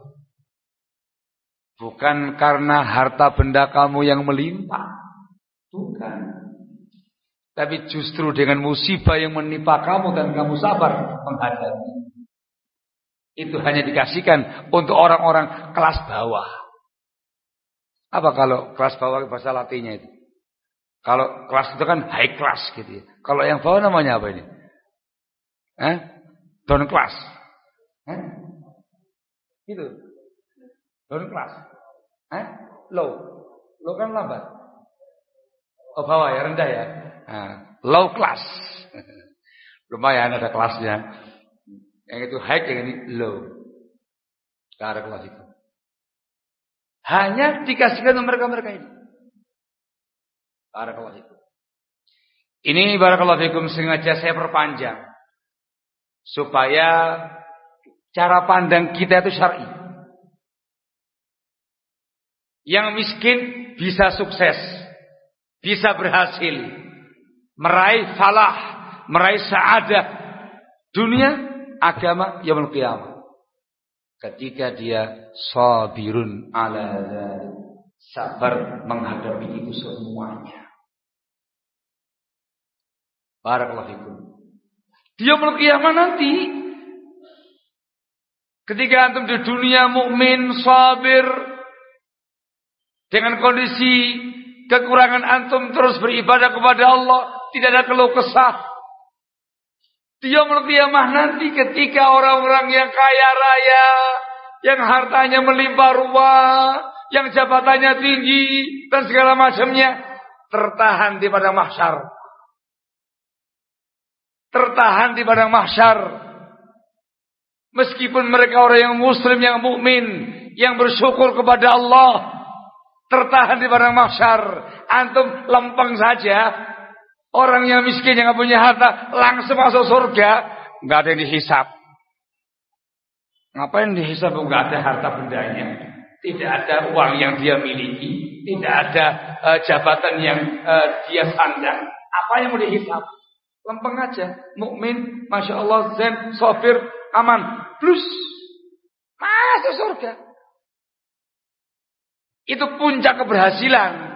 Bukan karena harta benda kamu yang melimpah. Bukan. Tapi justru dengan musibah yang menimpa kamu dan kamu sabar menghadapi. Itu hanya dikasihkan untuk orang-orang kelas bawah. Apa kalau kelas bawah bahasa Latinnya itu? Kalau kelas itu kan high class gitu ya. Kalau yang bawah namanya apa ini? Eh? Down class. Eh? Gitu. Down class. Eh? Low. Low kan lambat. Oh bawah ya, rendah ya. Nah, low class. Lumayan ada kelasnya. Yang itu high, yang ini low. Barakallahu fikum. Hanya dikasihkan untuk mereka-mereka ini. Barakallahu fikum. Ini barakallahu fikum sengaja saya perpanjang supaya cara pandang kita itu syar'i. Yang miskin bisa sukses, bisa berhasil, meraih falah, meraih sa'adah dunia, agama, yaumul qiyamah. Ketika dia sabirun ala dzalik, sabar menghadapi itu semuanya. Barakallahu fikum. Dia yaumul qiyamah nanti, ketika antum di dunia mukmin, sabir, dengan kondisi kekurangan antum terus beribadah kepada Allah, tidak ada keluh kesah. Di yaumul qiyamah nanti ketika orang-orang yang kaya raya, yang hartanya melimpah ruah, yang jabatannya tinggi dan segala macamnya, tertahan di padang mahsyar. Tertahan di padang mahsyar. Meskipun mereka orang yang muslim, yang mukmin, yang bersyukur kepada Allah, tertahan di padang mahsyar. Antum lempeng saja. Orang yang miskin yang gak punya harta langsung masuk surga, gak ada yang dihisap. Ngapain dihisap? Gak ada harta bendanya, tidak ada uang yang dia miliki, tidak ada uh, jabatan yang uh, dia sandang. Apa yang mau dihisap? Lempeng aja. Mukmin, masya Allah, zen, sofir, aman, plus masuk surga. Itu puncak keberhasilan.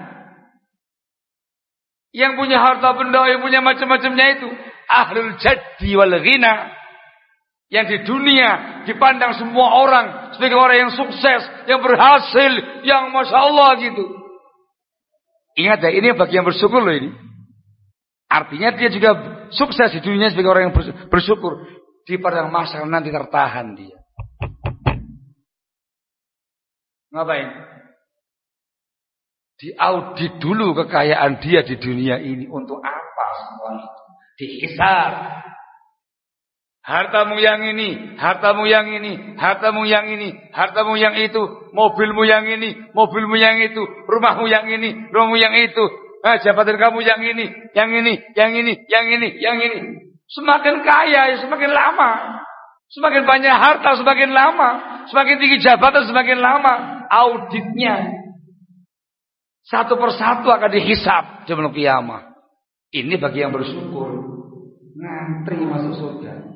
Yang punya harta benda, yang punya macam-macamnya itu ahlul jaddi wal ghina. Yang di dunia dipandang semua orang sebagai orang yang sukses, yang berhasil, yang masya Allah gitu. Ingat ya, ini bagi yang bersyukur loh ini. Artinya dia juga sukses di dunia sebagai orang yang bersyukur. Di padang mahsyar nanti tertahan dia. Ngapain? Diaudit dulu kekayaan dia di dunia ini. Untuk apa semua itu? Dihisab. Hartamu yang ini, hartamu yang ini, hartamu yang ini, hartamu yang itu, mobilmu yang ini, mobilmu yang itu, rumahmu yang ini, rumahmu yang itu, ah, jabatan kamu yang ini, yang ini, yang ini, yang ini, yang ini. Semakin kaya, semakin lama. Semakin banyak harta, semakin lama. Semakin tinggi jabatan, semakin lama. Auditnya satu persatu akan dihisab di malam kiamat. Ini bagi yang bersyukur. Ngantri masuk surga.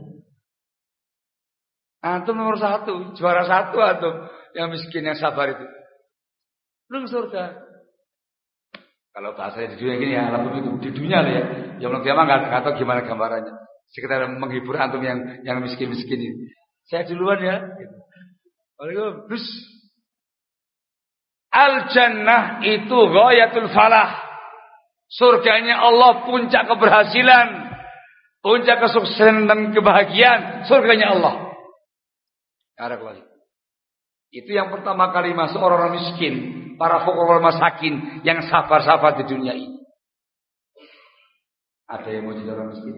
Antum nomor satu, juara satu antum yang miskin yang sabar itu. Belum surga. Kalau bahasanya di dunia gini ya, antum itu di dunia lah ya. Yang belum kiamat nggak tahu gimana gambarannya. Sekitar menghibur antum yang yang miskin-miskin ini. Saya duluan ya. Waalaikumsalam. Terus al jannah itu ghayatul falah. Surganya Allah puncak keberhasilan, puncak kesuksesan dan kebahagiaan. Surganya Allah. Itu yang pertama kali masuk orang-orang miskin, para fuqara masakin yang sabar-sabar di dunia ini. Ada yang mau jadi orang miskin?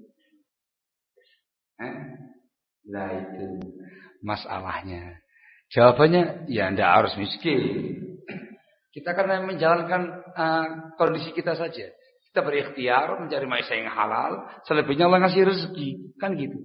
Eh? Nah itu masalahnya. Jawabannya ya tidak harus miskin. Kita karena menjalankan uh, kondisi kita saja. Kita berikhtiar mencari maisha yang halal, selebihnya Allah ngasih rezeki, kan gitu.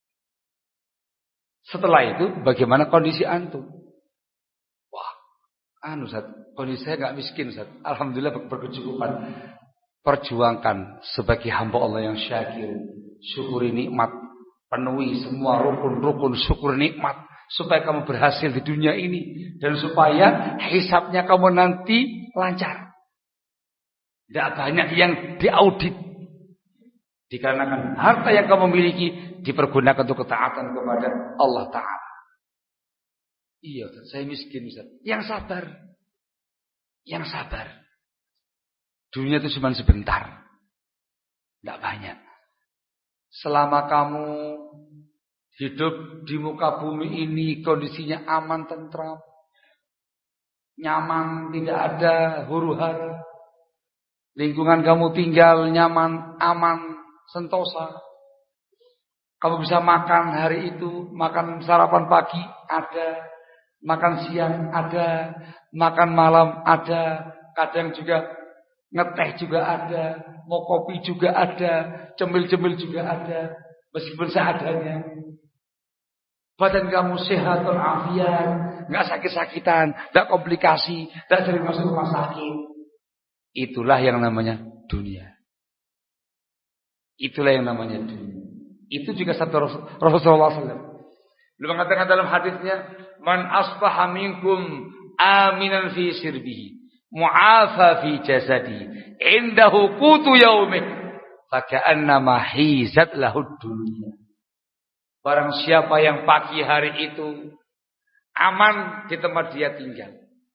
Setelah itu bagaimana kondisi antum? Wah, anu Ustaz, kondisi saya enggak miskin Ustaz. Alhamdulillah berkecukupan. Perjuangkan sebagai hamba Allah yang syakir, syukuri nikmat, penuhi semua rukun-rukun syukur nikmat supaya kamu berhasil di dunia ini dan supaya hisabnya kamu nanti lancar. Tidak banyak yang diaudit. Dikarenakan harta yang kamu miliki dipergunakan untuk ketaatan kepada Allah Ta'ala. Iya Ustaz, saya miskin Ustaz. Yang sabar. Yang sabar. Dunia itu cuma sebentar. Tidak banyak. Selama kamu hidup di muka bumi ini kondisinya aman, tentram, nyaman, tidak ada huru-hara. Lingkungan kamu tinggal nyaman, aman, sentosa. Kamu bisa makan hari itu, makan sarapan pagi ada, makan siang ada, makan malam ada, kadang juga ngeteh juga ada, mau kopi juga ada, cemil-cemil juga ada, meskipun seadanya. Badan kamu sehat walafiat, nggak sakit-sakitan, nggak komplikasi, nggak sering masuk rumah sakit. Itulah yang namanya dunia. Itulah yang namanya dunia. Itu juga satu Rasulullah shallallahu alaihi wasallam. Beliau mengatakan dalam hadisnya, "Man asbaha minkum aminan fi sirbihi, mu'afa fi jasadi, indahu qutu yaumih, faka'annama hizat lahu dunya." Barang siapa yang pagi hari itu aman di tempat dia tinggal,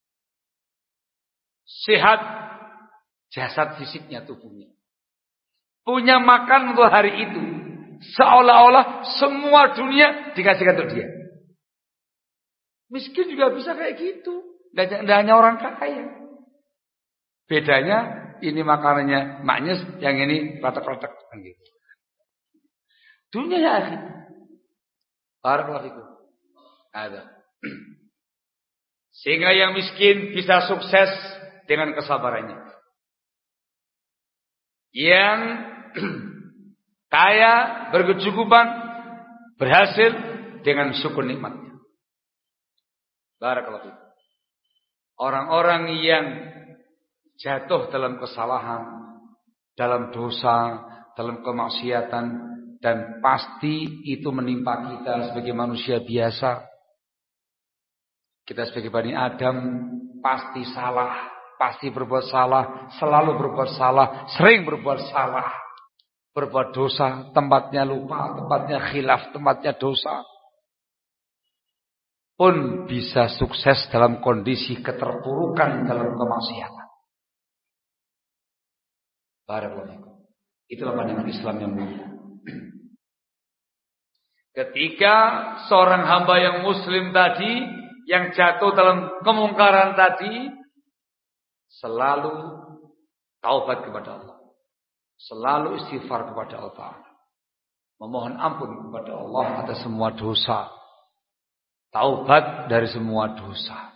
sehat jasad fisiknya, tubuhnya, punya makan untuk hari itu, seolah-olah semua dunia dikasihkan untuk dia. Miskin juga bisa kayak gitu. Tidak hanya orang kaya. Bedanya ini makanannya maknyes, yang ini retak-retak gitu. Dunia ya akhi. Barakallahu fikum. Ada. Sehingga yang miskin bisa sukses dengan kesabarannya. Yang kaya berkecukupan berhasil dengan syukur nikmatnya. Barakallahu fikum. Orang-orang yang jatuh dalam kesalahan, dalam dosa, dalam kemaksiatan, dan pasti itu menimpa kita sebagai manusia biasa. Kita sebagai Bani Adam pasti salah, pasti berbuat salah, selalu berbuat salah, sering berbuat salah, berbuat dosa, tempatnya lupa, tempatnya khilaf, tempatnya dosa. Pun bisa sukses dalam kondisi keterpurukan dalam kemaksiatan. Barakallahu fikum. Itulah pandangan Islam yang mulia. Ketika seorang hamba yang muslim tadi, yang jatuh dalam kemungkaran tadi, selalu taubat kepada Allah, selalu istighfar kepada Allah, memohon ampun kepada Allah atas semua dosa, taubat dari semua dosa.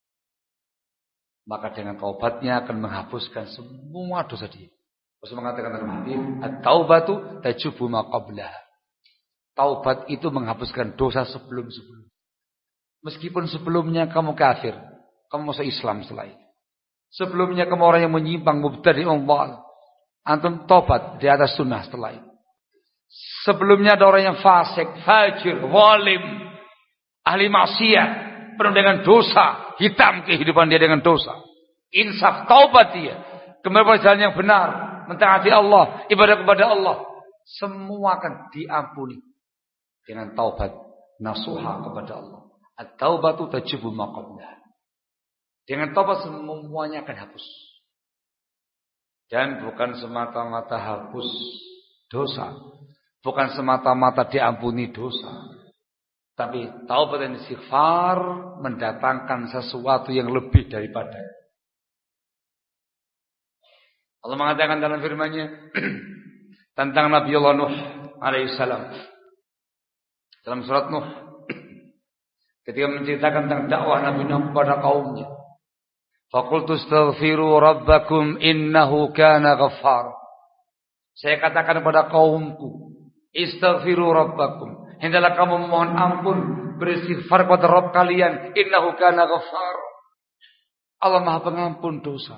Maka dengan taubatnya akan menghapuskan semua dosa dia. Rasul mengatakan dalam hadis, at-taubatu tajubu ma qablaha. Taubat itu menghapuskan dosa sebelum-sebelum. Meskipun sebelumnya kamu kafir, kamu masuk Islam setelah itu. Sebelumnya kamu orang yang menyimpang, mubtadi' Allah, antum taubat di atas sunnah setelah itu. Sebelumnya ada orang yang fasik, fajir, zalim, ahli maksiat, penuh dengan dosa, hitam kehidupan dia dengan dosa. Insaf, taubat dia, kembali pada jalan yang benar, mentaati Allah, ibadah kepada Allah, semua akan diampuni dengan taubat nasuha kepada Allah. At-taubatu tajibu ma qablaha. Dengan taubat semuanya akan hapus. Dan bukan semata-mata hapus dosa, bukan semata-mata diampuni dosa, tapi taubat dan istighfar mendatangkan sesuatu yang lebih daripada. Allah mengatakan dalam firman-Nya tentang Nabi Allah Nuh alaihissalam dalam surat Nuh, ketika menceritakan tentang dakwah Nabi Nuh kepada kaumnya, faqultu astaghfiru rabbakum innahu kana ghaffar. Saya katakan kepada kaumku, istaghfiru rabbakum, hendaklah kamu memohon ampun, beristighfar kepada Rabb kalian, innahu kana ghaffar. Allah Maha Pengampun dosa.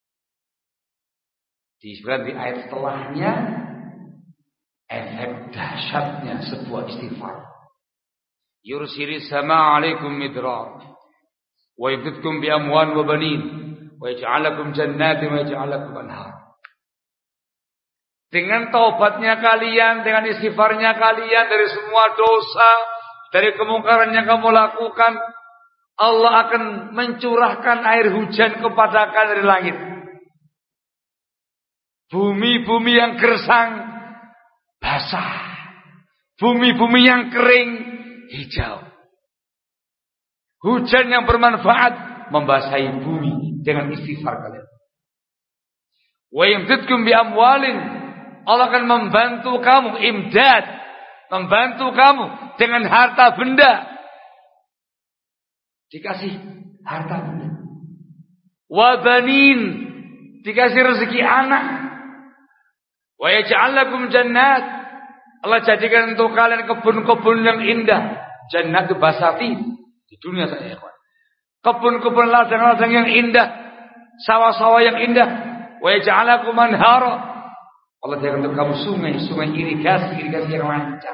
Disebutkan di ayat setelahnya efek dahsyatnya sebuah istighfar. Yursilis sama alaikum midrar wa yumdidkum bi amwan wa banin wa yaj'alakum jannatin wa yaj'alakum anhar. Dengan taubatnya kalian, dengan istighfarnya kalian dari semua dosa, dari kemungkaran yang kamu lakukan, Allah akan mencurahkan air hujan kepada kalian dari langit. Bumi-bumi yang gersang basah, bumi-bumi yang kering hijau. Hujan yang bermanfaat membasahi bumi dengan istighfar kalian. Wa yumdidkum bi amwalin, Allah akan membantu kamu, imdad, membantu kamu dengan harta benda. Dikasih harta benda. Wa banin, dikasih rezeki anak. Wa yaj'al lakum jannat, Allah jadikan untuk kalian kebun-kebun yang indah. Jannatu basatin. Di dunia saya, ikhwan. Kebun-kebun ladang-ladang yang indah, sawah-sawah yang indah. Wa yaj'alakum anhara, Allah jadikan untuk kamu sungai-sungai irigasi, irigasi yang lancar.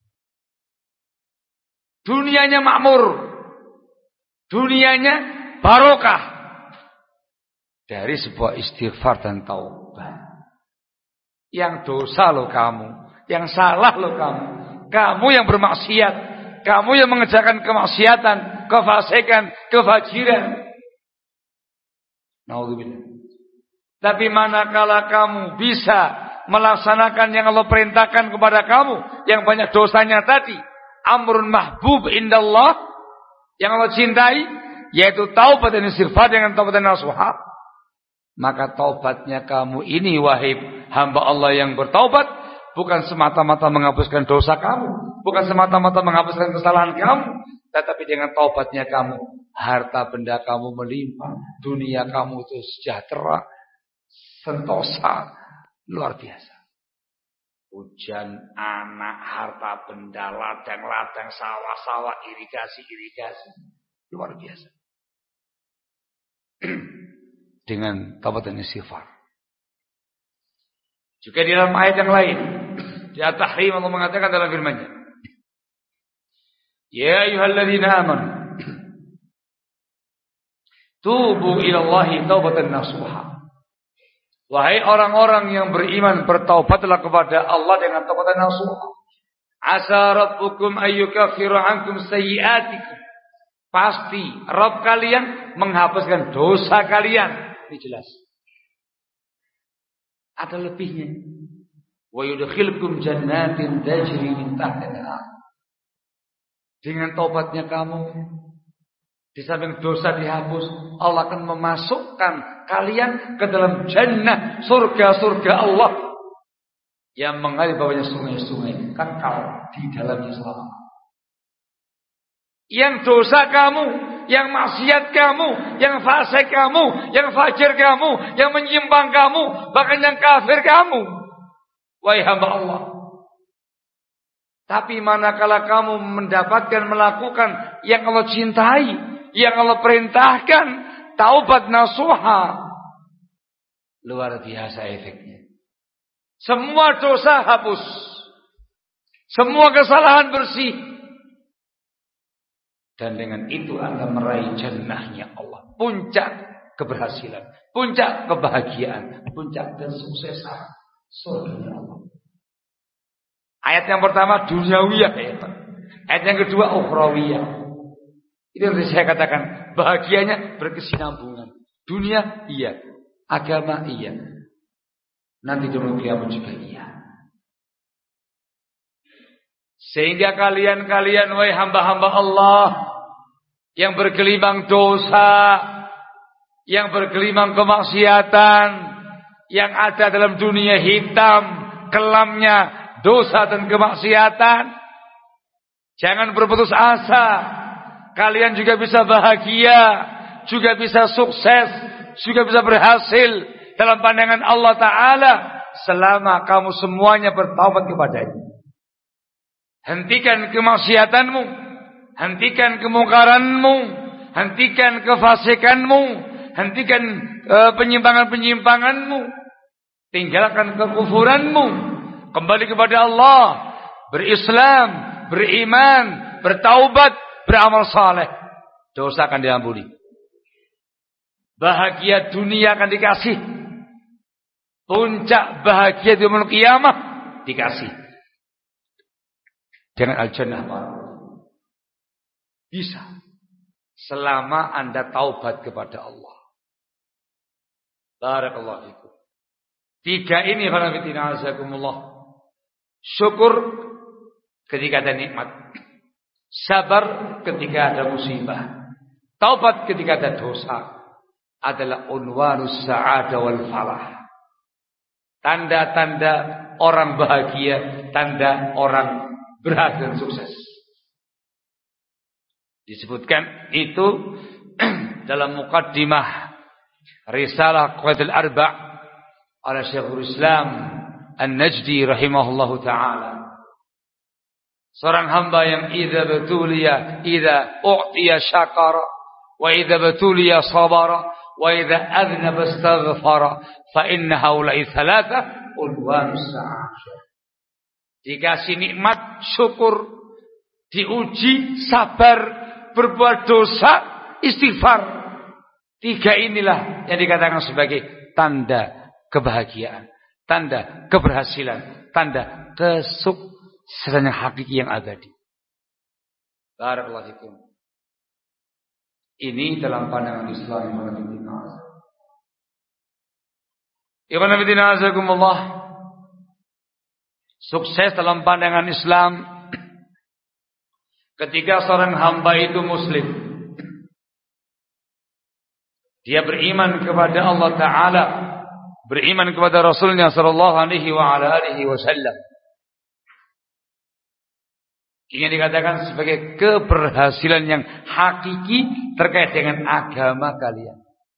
Dunianya makmur, dunianya barokah dari sebuah istighfar dan taubat. Yang dosa lo kamu, yang salah lo kamu, kamu yang bermaksiat, kamu yang mengerjakan kemaksiatan, kefasikan, kefajiran. Naudzubillah. Tapi manakala kamu bisa melaksanakan yang Allah perintahkan kepada kamu, yang banyak dosanya tadi, amrun mahbub indallah, yang Allah cintai, yaitu taubat dan istighfar dengan taubat dan nasuha, maka taubatnya kamu ini, wahai hamba Allah yang bertaubat, bukan semata-mata menghapuskan dosa kamu, bukan semata-mata menghapuskan kesalahan kamu, tetapi dengan taubatnya kamu, harta benda kamu melimpah, dunia kamu itu sejahtera, sentosa, luar biasa. Hujan, anak, harta benda, ladang-ladang, sawah-sawah, irigasi-irigasi, luar biasa. Dengan taubat dan istighfar. Juga di dalam ayat yang lain, di At-Tahrim Allah mengatakan dalam firman-Nya, ya ayyuhalladzina amanu tubu ilallahi taubatan nasuha. Wahai orang-orang yang beriman, bertaubatlah kepada Allah dengan taubatan nasuha. Asa rabbukum ayyukaffiru ankum sayyi'atikum. Pasti Rabb kalian menghapuskan dosa kalian. Ini jelas. Ada lebihnya. Wa yudkhilkum jannatin tajri min tahtiha al-anhar. Dengan taubatnya kamu, di samping dosa dihapus, Allah akan memasukkan kalian ke dalam jannah, surga-surga Allah yang mengalir bawahnya sungai-sungai kekal di dalamnya selama. Yang dosa kamu, yang maksiat kamu, yang fasik kamu, yang fajir kamu, yang menyimpang kamu, bahkan yang kafir kamu, wahai hamba Allah. Tapi manakala kamu mendapatkan melakukan yang Allah cintai, yang Allah perintahkan, taubat nasuha, luar biasa efeknya. Semua dosa hapus, semua kesalahan bersih, dan dengan itu Anda meraih jannahnya Allah, puncak keberhasilan, puncak kebahagiaan, puncak kesuksesan surga Allah. Ayat yang pertama duniawiyah, ayat yang kedua ukhrawiyah. Itu yang saya katakan, bahagianya berkesinambungan. Dunia iya, agama iya, nanti di dunia kiamat juga iya. Sehingga kalian-kalian wahai hamba-hamba Allah yang bergelimang dosa, yang bergelimang kemaksiatan, yang ada dalam dunia hitam kelamnya dosa dan kemaksiatan, jangan berputus asa. Kalian juga bisa bahagia, juga bisa sukses, juga bisa berhasil dalam pandangan Allah Ta'ala selama kamu semuanya bertaubat kepadanya. Hentikan kemaksiatanmu, hentikan kemungkaranmu, hentikan kefasikanmu, hentikan uh, penyimpangan-penyimpanganmu, tinggalkan kekufuranmu, kembali kepada Allah, berislam, beriman, bertaubat, beramal saleh, dosa akan diampuni. Bahagia dunia akan dikasih, puncak bahagia di yaumul qiyamah dikasih. Dengan al-jannah bisa selama Anda taubat kepada Allah. Barakallahu fikum. Tiga ini khairuddin azakumullah. Syukur ketika ada nikmat, sabar ketika ada musibah, taubat ketika ada dosa adalah unwanus sa'adah wal falah. Tanda-tanda orang bahagia, tanda orang berhasil dan sukses. Disebutkan itu dalam muqaddimah Risalah Qawaidul Arba' oleh Syekhul Islam An-Najdi rahimahullahu ta'ala. Seorang hamba yang idza batuliya idza u'tiya syakara wa idza batuliya sabara wa idza adhnaba astaghfara fa inna haula'i thalatha unwanus sa'adah. Dikasih nikmat syukur, diuji sabar, berbuat dosa istighfar. Tiga inilah yang dikatakan sebagai tanda kebahagiaan, tanda keberhasilan, tanda kesuksesan yang hakiki yang abadi. Barakallahu fikum. Ini dalam pandangan Islam yang benar-benar. Ibn Abi Dinazakumullah. Sukses dalam pandangan Islam ketika seorang hamba itu muslim, dia beriman kepada Allah Ta'ala, beriman kepada Rasulnya Sallallahu Alaihi Wasallam. Ini dikatakan sebagai keberhasilan yang hakiki terkait dengan agama kalian.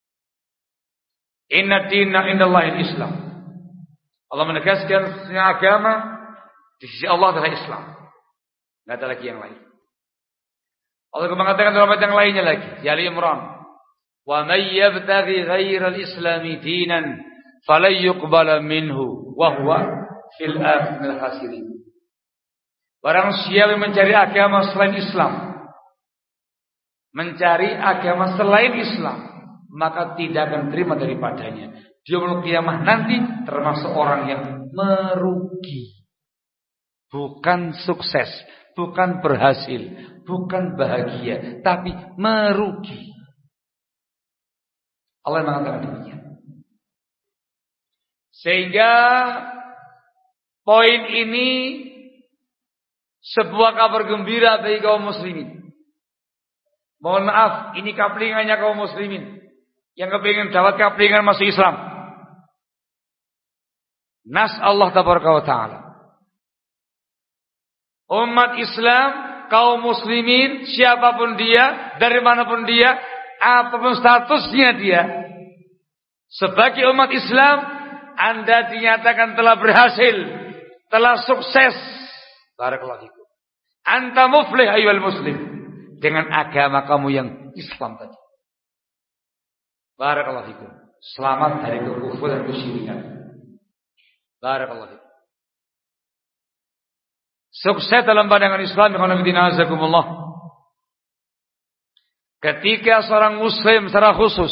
Inna dina indallahi Islam. Allah menegaskan sesungguhnya agama di sisi Allah adalah Islam. Tidak ada lagi yang lain. Allah mengatakan dalam ayat yang lainnya lagi, di Ali Imran, "Wa may yabtaghi ghairal islami dinan falan yuqbala minhu wa huwa fil akhirati khasirin." Barang siapa yang mencari agama selain Islam, mencari agama selain Islam, maka tidak akan terima daripadanya. Dia yaumul qiyamah nanti termasuk orang yang merugi. Bukan sukses, bukan berhasil, bukan bahagia, tapi merugi. Allah mengatakan demikian. Sehingga poin ini sebuah kabar gembira bagi kaum muslimin. Mohon maaf, ini kaplingannya kaum muslimin yang kepingin dapat kaplingan masuk Islam. Nas Allah tabaraka wa ta'ala. Umat Islam, kaum muslimin, siapapun dia, dari manapun dia, apapun statusnya dia, sebagai umat Islam, Anda dinyatakan telah berhasil, telah sukses. Barakallahu fikum. Anta muflih ayyuhal muslim, dengan agama kamu yang Islam tadi. Barakallahu fikum. Selamat dari kekufuran dan kesyirikan. Barakallahu fikum. Sukses dalam pandangan Islam yang azakumullah. Ketika seorang muslim secara khusus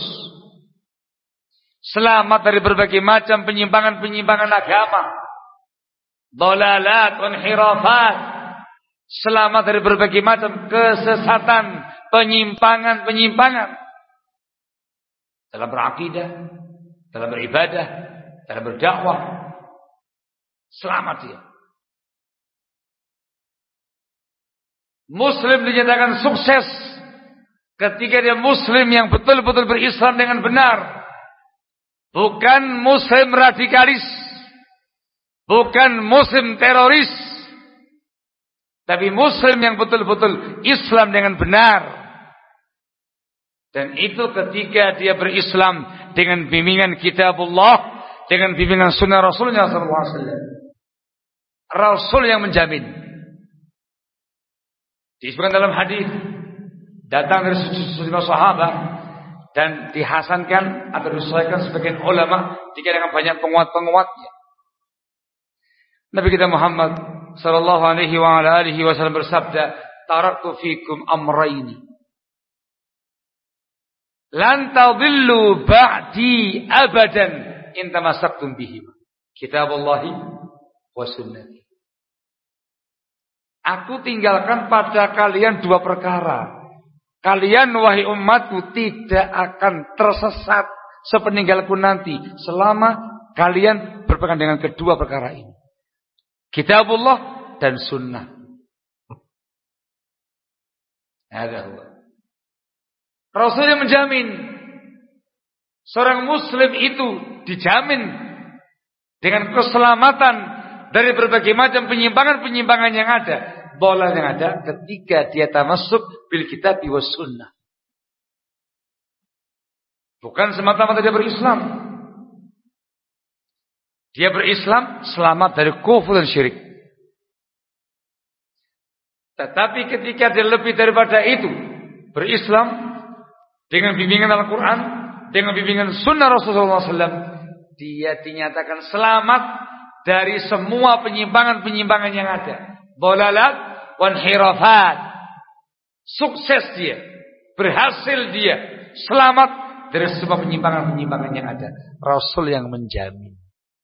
selamat dari berbagai macam penyimpangan-penyimpangan agama, dhalalat, inhirafat, selamat dari berbagai macam kesesatan, penyimpangan-penyimpangan dalam berakidah, dalam beribadah, dalam berdakwah, selamat dia. Muslim dinyatakan sukses ketika dia muslim yang betul-betul berislam dengan benar. Bukan muslim radikalis, bukan muslim teroris, tapi muslim yang betul-betul Islam dengan benar. Dan itu ketika dia berislam dengan bimbingan kitabullah, dengan bimbingan sunnah Rasulnya sallallahu alaihi wasallam. Rasul yang menjamin. Disebutkan dalam hadis, datang dari sejumlah sahabat dan dihasankan atau disesuaikan sebagian ulama jika dengan banyak penguat-penguatnya. Nabi kita Muhammad sallallahu alaihi wa ala alihi wasallam bersabda, "Taraktu fikum amrayni lan tadillu ba'di abadan in tamassaktum bihima, kitabullahi wa sunnati." Aku tinggalkan pada kalian dua perkara. Kalian wahai umatku tidak akan tersesat sepeninggalku nanti selama kalian berpegang dengan kedua perkara ini, kitabullah dan sunnah. Ada Rasul yang menjamin seorang muslim itu dijamin dengan keselamatan dari berbagai macam penyimpangan-penyimpangan yang ada, bola yang ada ketika dia tamasuk bil kitab was sunnah. Bukan semata-mata dia berislam. Dia berislam selamat dari kufur dan syirik. Tetapi ketika dia lebih daripada itu, berislam dengan bimbingan Al-Quran, dengan bimbingan sunnah Rasulullah sallallahu alaihi wasallam, dia dinyatakan selamat dari semua penyimpangan-penyimpangan yang ada. Dhalalat wan hirafat. Sukses dia, berhasil dia, selamat dari semua penyimpangan-penyimpangan yang ada. Rasul yang menjamin.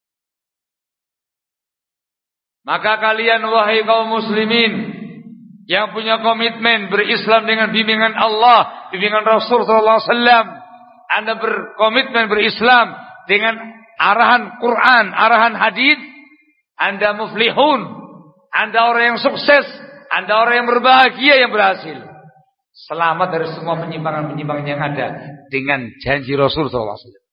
Maka kalian wahai kaum muslimin yang punya komitmen berislam dengan bimbingan Allah, bimbingan Rasul sallallahu alaihi wasallam, Anda berkomitmen berislam dengan arahan Quran, arahan hadis, Anda muflihun, Anda orang yang sukses, Anda orang yang berbahagia, yang berhasil. Selamat dari semua penyimpangan-penyimpangan yang ada dengan janji Rasul sallallahu alaihi wasallam.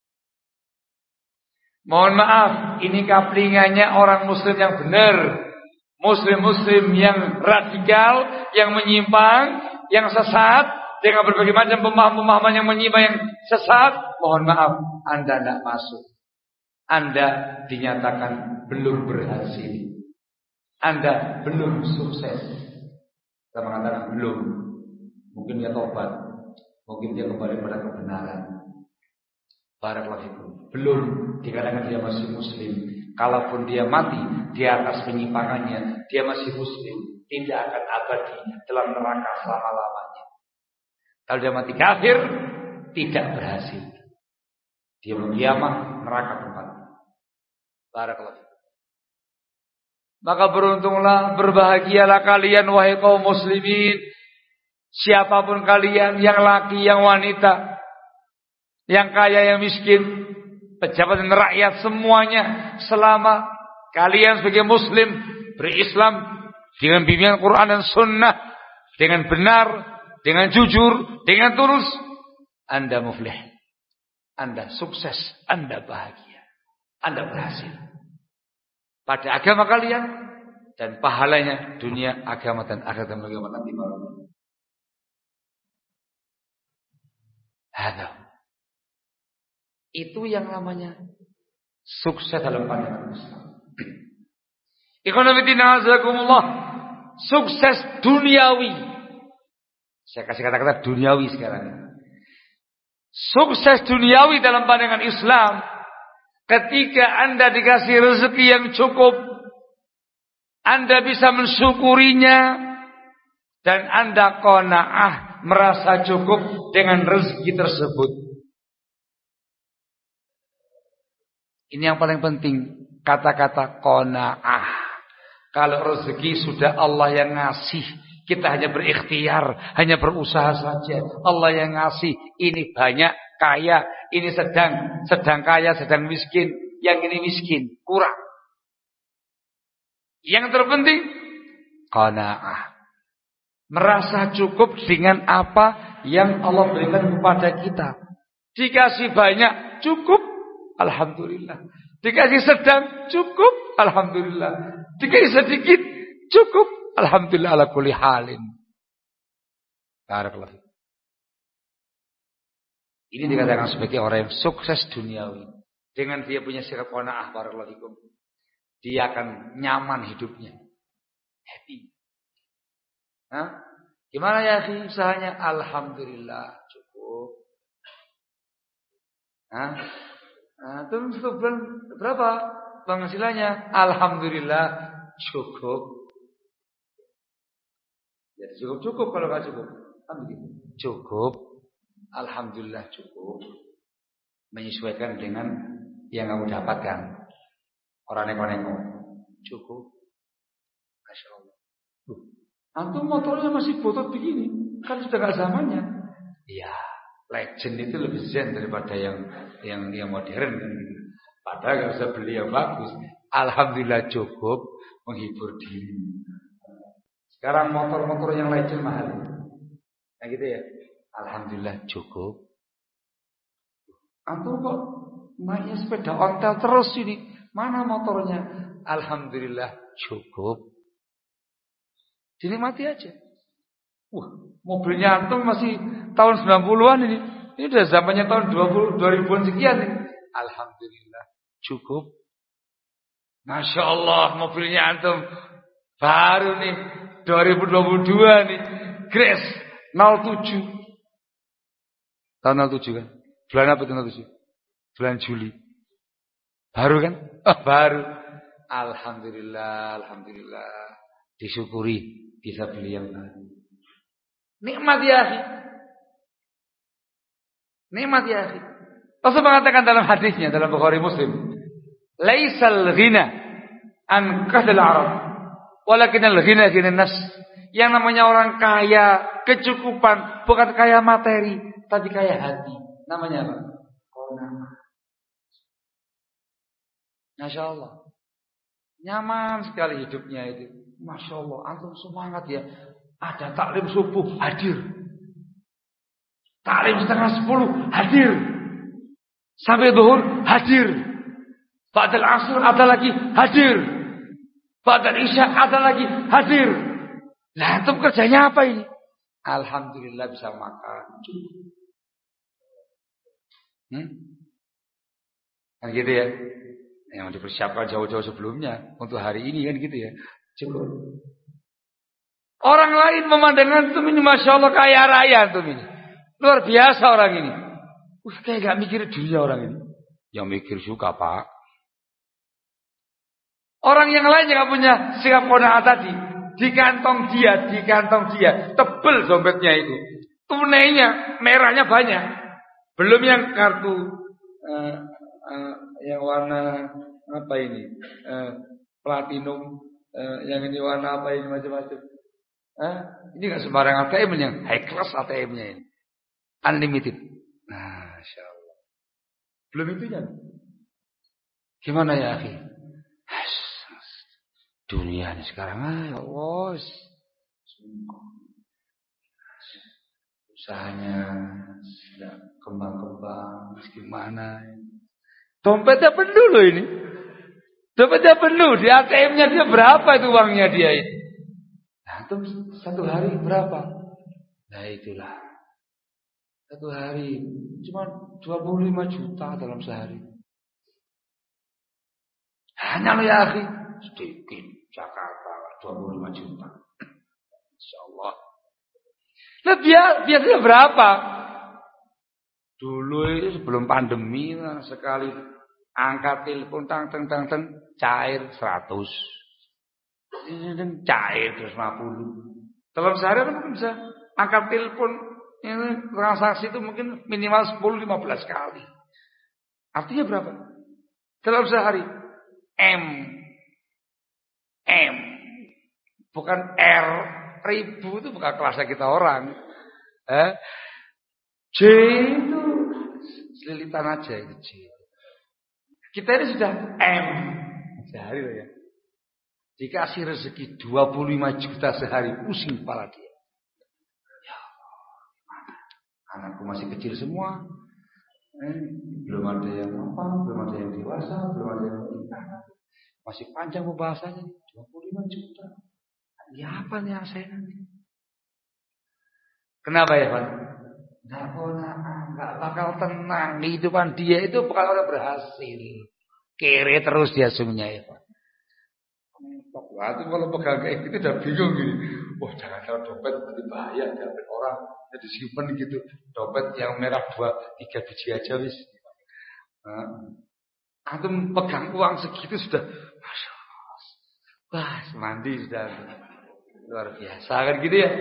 Mohon maaf, ini kaplingannya orang muslim yang benar, muslim-muslim yang radikal, yang menyimpang, yang sesat, dengan berbagai macam pemahaman-pemahaman yang menyimpang, yang sesat. Mohon maaf, Anda tidak masuk. Anda dinyatakan belum berhasil. Anda belum sukses. Kita mengatakan belum. Mungkin dia tobat, mungkin dia kembali pada kebenaran. Barakallahu fikum. Belum dikatakan dia masih muslim. Kalaupun dia mati di atas penyimpangannya, dia masih muslim, tidak akan abadi dalam neraka selama-lamanya. Kalau dia mati kafir, tidak berhasil. Dia berkiamat, neraka tempat. Barakallahu fikum. Maka beruntunglah, berbahagialah kalian wahai kaum muslimin, siapapun kalian, yang laki, yang wanita, yang kaya, yang miskin, pejabat dan rakyat, semuanya, selama kalian sebagai muslim berislam dengan bimbingan Quran dan Sunnah, dengan benar, dengan jujur, dengan tulus, Anda muflih, Anda sukses, Anda bahagia, Anda berhasil pada agama kalian dan pahalanya dunia, agama dan akhirat dan bagaimana nanti malam. Ada. Itu yang namanya sukses dalam pandangan Islam. Ikhwan fillah azakumullah, sukses duniawi. Saya kasih kata-kata duniawi sekarang. Sukses duniawi dalam pandangan Islam ketika Anda dikasih rezeki yang cukup, Anda bisa mensyukurinya, dan Anda qanaah, merasa cukup dengan rezeki tersebut. Ini yang paling penting, kata-kata qanaah. Kalau rezeki sudah Allah yang ngasih, kita hanya berikhtiar, hanya berusaha saja. Allah yang ngasih, ini banyak, kaya, ini sedang, sedang kaya, sedang miskin, yang ini miskin, kurang. Yang terpenting, qanaah. Merasa cukup dengan apa yang Allah berikan kepada kita. Dikasih banyak, cukup, alhamdulillah. Dikasih sedang, cukup, alhamdulillah. Dikasih sedikit, cukup, alhamdulillah ala kulli halin. Barakallahu. Ini dikatakan sebagai orang yang sukses duniawi. Dengan dia punya sikap qanaah, barakallahu fikum, dia akan nyaman hidupnya. Happy. Hah? Gimana ya akhi usahanya? Alhamdulillah, cukup. Hah? Nah, terus bulan berapa penghasilannya? Alhamdulillah, cukup. Jadi cukup-cukup kalau nggak cukup. Alhamdulillah. Cukup. Alhamdulillah cukup. Menyesuaikan dengan yang kamu dapatkan. Orang neko-neko. Cukup. Masya Allah. Tuh. Antum motornya masih botot begini. Kan sudah gak zamannya. Iya. Legend itu lebih zen daripada yang yang yang modern. Padahal gak usah beli yang bagus. Alhamdulillah cukup menghibur diri. Sekarang motor-motor yang legend mahal. Nah gitu ya. Alhamdulillah cukup. Antum kok naiknya sepeda ontel terus ini. Mana motornya? Alhamdulillah cukup. Dinikmati aja. Wah, mobilnya antum masih tahun sembilan puluhan ini. Ini udah zamannya tahun dua ribuan sekian ini. Alhamdulillah cukup. Masya Allah, mobilnya antum baru nih dua ribu dua puluh dua nih. Grace nol tujuh. Tahun nol tujuh kan? Bulan apa itu nol tujuh? Bulan Juli. Baru kan? Oh, baru. Alhamdulillah, alhamdulillah. Disyukuri bisa beli yang baru. Nikmat ya akhi. Nikmat ya akhi. Rasul mengatakan dalam hadisnya dalam Bukhari Muslim, "Laisal ghina an kasal Arab, walakinal ghina ghinan nas." Yang namanya orang kaya, kecukupan, bukan kaya materi, tapi kaya hati. Namanya apa? Qanaah. Masya Allah. Nyaman sekali hidupnya itu. Masya Allah, antum semangat ya. Ada taklim subuh, hadir. Taklim setengah sepuluh, hadir. Sampai zuhur, hadir. Ba'dal asr ada lagi, hadir. Ba'dal isya ada lagi, hadir. Lah antum kerjanya apa ini? Alhamdulillah bisa makan. Hmm? Kan gitu ya. Yang dipersiapkan jauh-jauh sebelumnya untuk hari ini kan gitu ya. Cukup. Orang lain memandang antum ini masya Allah kaya raya antum ini. Luar biasa orang ini. Wah, kayak gak mikir dunia orang ini. Yang mikir juga Pak. Orang yang lain yang gak punya sikap qanaah tadi, di kantong dia, di kantong dia, tebel dompetnya itu. Tunainya merahnya banyak. Belum yang kartu uh, uh, yang warna apa ini? Uh, platinum, uh, yang ini warna apa ini macam-macam. Uh, ini enggak sembarang A T M yang high class A T M-nya ini. Unlimited. Nah, Masya Allah. Belum itunya. Gimana ya, akhi? dunia ini sekarang ayo bos. Usahanya sudah kembang-kembang gimana. Dompetnya penuh loh ini. Dompetnya penuh, di A T M-nya dia berapa itu uangnya dia ini. Nah, itu satu hari berapa? Nah, itulah. Satu hari cuma dua puluh lima juta dalam sehari. Hanya lo ya akhi, sedikit Jakarta dua puluh lima juta. Insyaallah. Nah, biasanya berapa? Dulu itu sebelum pandemi sekali angkat telepon tang tang tang tang cair seratus. Ini cair terus lima puluh. Dalam sehari kan mungkin bisa angkat telepon ini transaksi itu mungkin minimal sepuluh lima belas kali. Artinya berapa? Dalam sehari M M bukan R ribu itu bukan kelasnya kita orang. Eh? J itu selilitan aja itu J. Kita ini sudah M sehari loh ya. Dikasih rezeki dua puluh lima juta sehari, pusing kepala dia. Ya Allah, anakku masih kecil semua. Eh, belum ada yang apa, belum ada yang dewasa, belum ada yang menikah. Masih panjang pembahasannya, dua puluh lima juta. Ya apa nih yang saya nanti? Kenapa ya Pak? Nggak kona'an, nggak bakal tenang. Kehidupan dia itu bakal orang berhasil. Kere terus dia semuanya ya Pak. Wah, itu kalau pegang kayak gitu udah bingung gini. Wah, jangan tahu dompet nanti bahaya diambil orang, ya disimpan gitu. Dompet yang merah dua tiga biji aja wis. Nah, antum pegang uang segitu sudah, masya Allah, wah mandi sudah luar biasa kan gitu ya.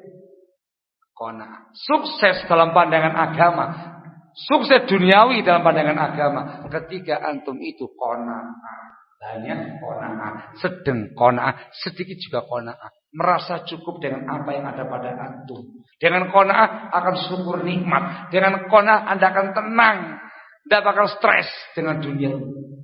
Qanaah, sukses dalam pandangan agama, sukses duniawi dalam pandangan agama. Ketika antum itu qanaah. Banyak qanaah, sedang qanaah, sedikit juga qanaah. Merasa cukup dengan apa yang ada pada antum. Dengan qanaah akan syukur nikmat. Dengan qanaah Anda akan tenang, tidak bakal stres dengan dunia.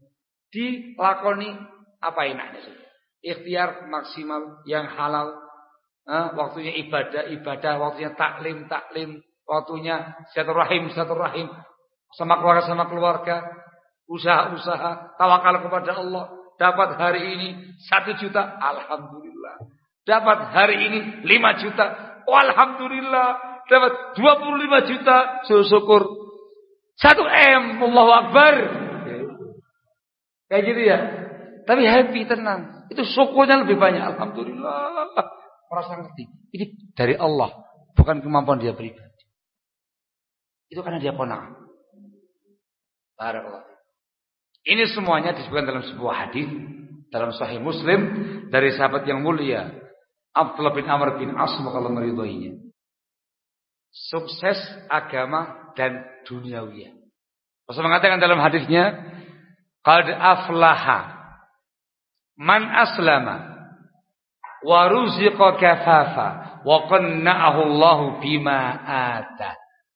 Dilakoni apa enaknya saja. Ikhtiar maksimal yang halal. Eh, waktunya ibadah, ibadah, waktunya taklim, taklim, waktunya silaturahim, silaturahim, sama keluarga, sama keluarga. Usaha-usaha, tawakal kepada Allah. Dapat hari ini satu juta, alhamdulillah. Dapat hari ini lima juta, oh, alhamdulillah. Dapat dua puluh lima juta, syukur. Satu M, Allahu Akbar. Kayak gitu ya. Tapi happy, tenang. Itu syukurnya lebih banyak, alhamdulillah. Merasa ngerti. Ini dari Allah, bukan kemampuan dia pribadi. Itu karena dia qanaah. Barakallahu. Ini semuanya disebutkan dalam sebuah hadis dalam Sahih Muslim dari sahabat yang mulia Abdullah bin Amr bin As, semoga Allah meridhoinya. Sukses agama dan duniawi. Rasul mengatakan dalam hadisnya, qad aflaha man aslama wa ruziqa kafafa wa qanna'ahu Allahu bima ata.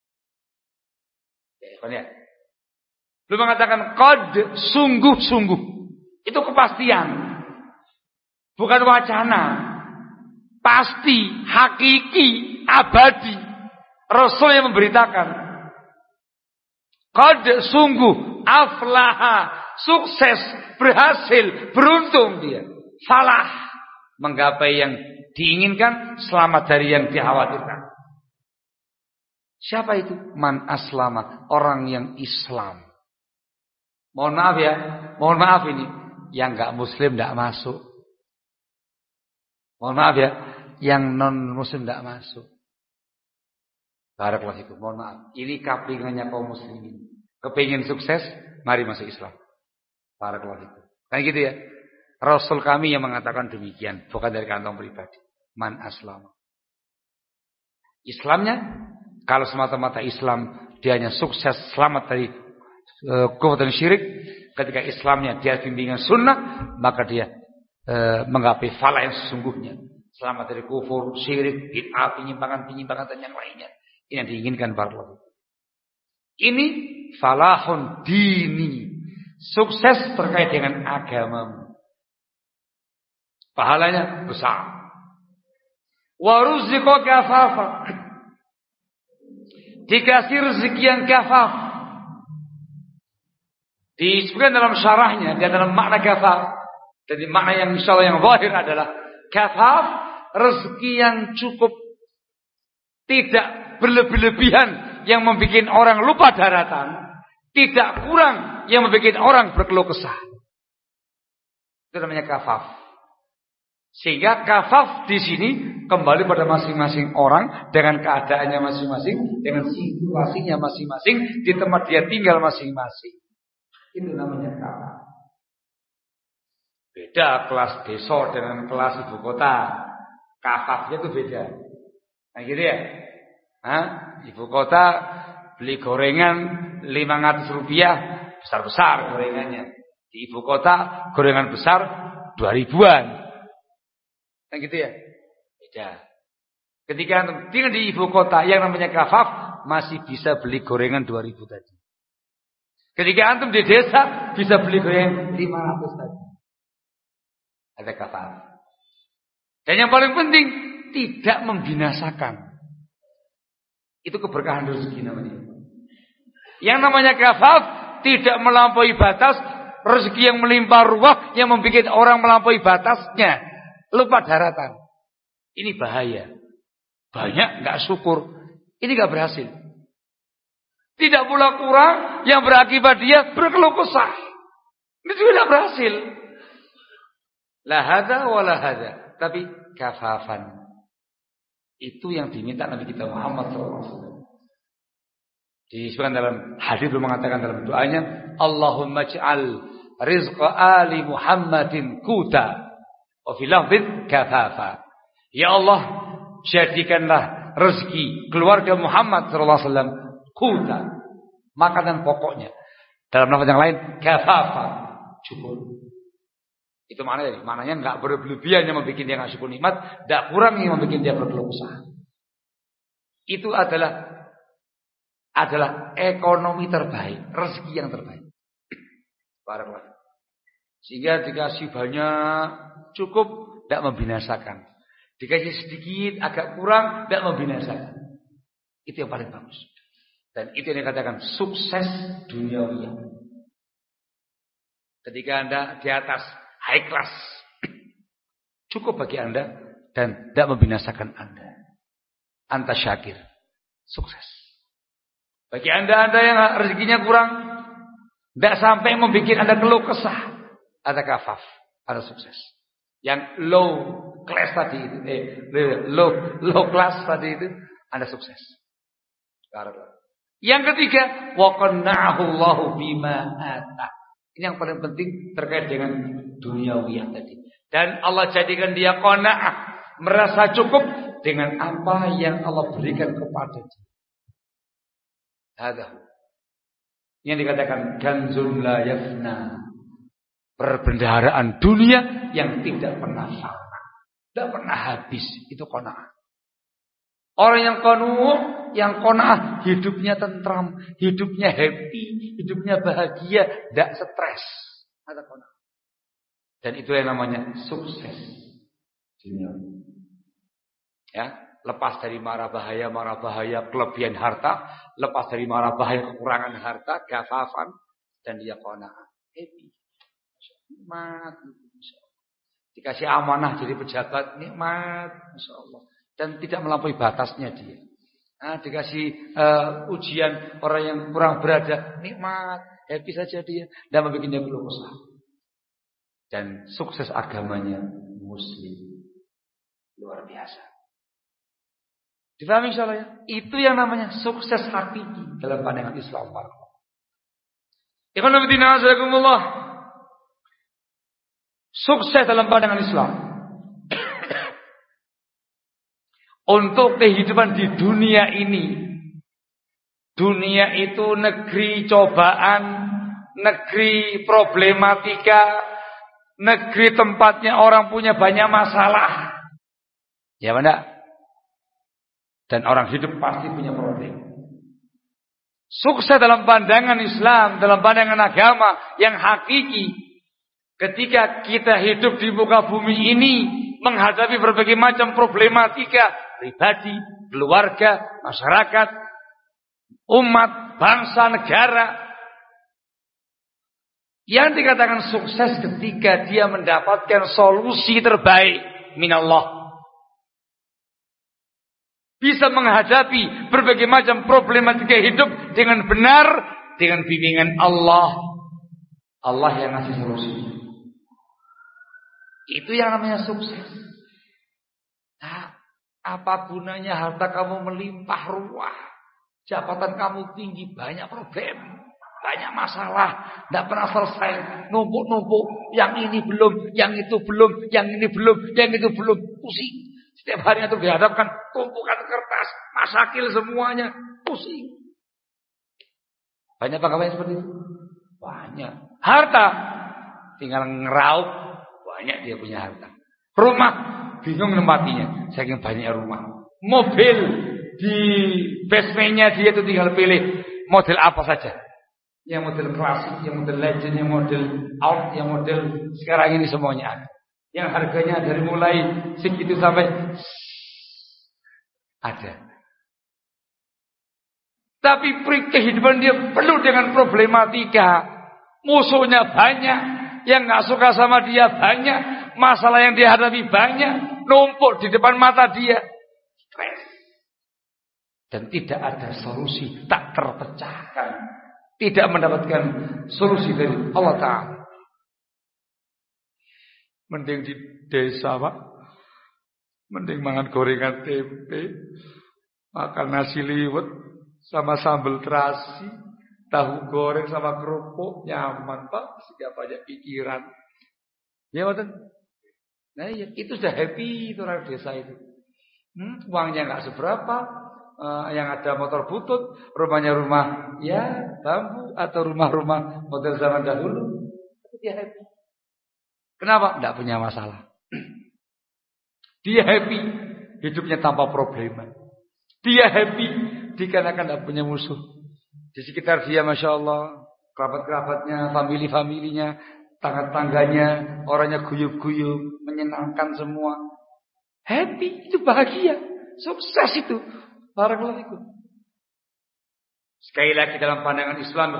Ya, Lu mengatakan qad, sungguh-sungguh. Itu kepastian. Bukan wacana. Pasti, hakiki, abadi. Rasul yang memberitakan. Qad, sungguh, aflaha, sukses, berhasil, beruntung dia. Falah, menggapai yang diinginkan, selamat dari yang dikhawatirkan. Siapa itu? Man aslama, orang yang Islam. Mohon maaf ya, mohon maaf ini yang enggak muslim enggak masuk. Mohon maaf ya, yang non muslim enggak masuk. Barakallahu fikum. Mohon maaf. Ini kaplingannya kaum muslimin. Kepingin sukses, mari masuk Islam. Barakallahu fikum. Kan gitu ya. Rasul kami yang mengatakan demikian, bukan dari kantong pribadi. Man aslama. Islamnya kalau semata-mata Islam dia hanya sukses selamat dari kufur dan syirik, ketika Islamnya dia bimbingan sunnah, maka dia e, menggapai falah yang sesungguhnya, selamat dari kufur, syirik, bid'ah, penyimpangan-penyimpangan dan yang lainnya. Ini yang diinginkan para ulama. Ini falahun dini, sukses terkait dengan agamamu. pahalanya besar. Wa ruziqa kafafa, dikasih rezeki yang kafaf. Disebutkan dalam syarahnya dan dalam makna kafaf. Jadi makna yang insyaallah yang zahir adalah kafaf, rezeki yang cukup, tidak berlebih-lebihan yang membuat orang lupa daratan, tidak kurang yang membuat orang berkeluh kesah. Itu namanya kafaf. Sehingga kafaf di sini kembali pada masing-masing orang dengan keadaannya masing-masing, dengan situasinya masing-masing, di tempat dia tinggal masing-masing. Itu namanya kafaf. Beda kelas desa dengan kelas ibu kota. Kafafnya itu beda. Nah gitu ya. Hah? Ibu kota beli gorengan lima ratus rupiah, besar-besar gorengannya. Di ibu kota gorengan besar dua ribuan. Nah gitu ya. Beda. Ketika antum tinggal di ibu kota yang namanya kafaf, masih bisa beli gorengan dua ribu tadi. Ketika antum di desa bisa beli gorengan lima ratus tadi. Ada kafaf. Dan yang paling penting, tidak membinasakan. Itu keberkahan rezeki namanya. Yang namanya kafaf tidak melampaui batas, rezeki yang melimpah ruah yang membuat orang melampaui batasnya, lupa daratan. Ini bahaya. Banyak enggak syukur, ini enggak berhasil. Tidak pula kurang yang berakibat dia berkeluh kesah. Ini juga tidak berhasil. La hada wa la hada, tapi kafafan. Itu yang diminta Nabi kita Muhammad shallallahu alaihi wasallam. Disebutkan dalam hadis beliau mengatakan dalam doanya, Allahumma ij'al rizqa ali Muhammadin kuta wa fil lafdz kafafa. Ya Allah, jadikanlah rezeki keluarga Muhammad shallallahu alaihi wasallam kuta, makanan pokoknya. Dalam lafaz yang lain kafafa, cukup. Itu maknanya, maknanya enggak berlebihan yang membuat dia enggak syukur nikmat, enggak kurang yang membuat dia berkeluh kesah. Itu adalah adalah ekonomi terbaik, rezeki yang terbaik. Barakallah. Sehingga dikasih banyak cukup, tidak membinasakan. Dikasih sedikit agak kurang, tidak membinasakan. Itu yang paling bagus. Dan itu yang dikatakan sukses duniawi. Ketika Anda di atas high class, cukup bagi Anda dan tidak membinasakan Anda. Anta syakir, sukses. Bagi Anda-Anda yang rezekinya kurang, tidak sampai membuat Anda keluh kesah, ada kafaf, ada sukses. Yang low class tadi itu, eh, low low class tadi itu, Anda sukses. Yang ketiga, wa qanna'ahu Allahu bima atah. Ini yang paling penting terkait dengan duniawiyah tadi. Dan Allah jadikan dia qanaah, merasa cukup dengan apa yang Allah berikan kepada dia. Ada yang dikatakan kanzul la yafna, perbendaharaan dunia yang tidak pernah fana, tidak pernah habis. Itu qanaah. Orang yang qanu', yang qanaah, hidupnya tentram, hidupnya happy, hidupnya bahagia, tidak stres. Ada qanaah. Dan itu yang namanya sukses dunia. Ya, lepas dari mara bahaya, mara bahaya kelebihan harta, lepas dari mara bahaya kekurangan harta, kafafan, dan dia qanaah, happy. Nikmat, insyaallah. Dikasih amanah jadi pejabat, nikmat, insyaallah. Dan tidak melampaui batasnya dia. Nah, dikasih uh, ujian orang yang kurang berada, nikmat, happy saja dia, dan membuat dia keluh kesah. Dan sukses agamanya muslim, luar biasa. Difahami insyaallah ya? Itu yang namanya sukses hakiki dalam pandangan Islam. Ikhwan fillah azakumullah. Sukses dalam pandangan Islam. Untuk kehidupan di dunia ini. Dunia itu negeri cobaan, negeri problematika, negeri tempatnya orang punya banyak masalah. Ya benar? Dan orang hidup pasti punya problem. Sukses dalam pandangan Islam, dalam pandangan agama yang hakiki, Ketika kita hidup di muka bumi ini menghadapi berbagai macam problematika pribadi, keluarga, masyarakat, umat, bangsa, negara, yang dikatakan sukses ketika dia mendapatkan solusi terbaik minallah, bisa menghadapi berbagai macam problematika hidup dengan benar, dengan bimbingan Allah. Allah yang ngasih solusi. Itu yang namanya sukses. Nah, apa gunanya harta kamu melimpah ruah, jabatan kamu tinggi, banyak problem, banyak masalah, tidak pernah selesai, numpuk-numpuk, yang ini belum, yang itu belum, yang ini belum, yang itu belum, pusing. Setiap harinya itu dihadapkan tumpukan kertas, masakil semuanya, pusing. Banyak pegawai seperti itu? Banyak. Harta, tinggal ngeraup. Banyak dia punya harta. Rumah bingung nempatinya, saking banyaknya rumah. Mobil di basementnya dia itu tinggal pilih model apa saja. Yang model klasik, yang model legend, yang model out, yang model sekarang ini semuanya ada. Yang harganya dari mulai segitu sampai ada. Tapi kehidupan dia penuh dengan problematika. Musuhnya banyak, yang gak suka sama dia banyak, masalah yang dihadapi banyak, numpuk di depan mata dia, stres. Dan tidak ada solusi, tak terpecahkan, tidak mendapatkan solusi dari Allah Ta'ala. Mending di desa, Pak, mending mangan gorengan tempe, makan nasi liwet sama sambal terasi, tahu goreng sama kerupuk, nyaman, Pak. Sehingga banyak pikiran. Ya, betul. Nah, ya, itu sudah happy itu orang desa itu. Hmm, uangnya nggak seberapa, uh, yang ada motor butut, rumahnya rumah ya bambu atau rumah-rumah model zaman dahulu. Dia happy. Kenapa? Tidak punya masalah. Dia happy hidupnya tanpa problema. Dia happy dikarenakan tidak punya musuh. Di sekitar dia, masya Allah, kerabat-kerabatnya, famili-familinya, tangga-tangganya, orangnya guyup-guyup, menyenangkan semua. Happy, itu bahagia, sukses itu. Barakallahu fikum. Sekali lagi dalam pandangan Islam,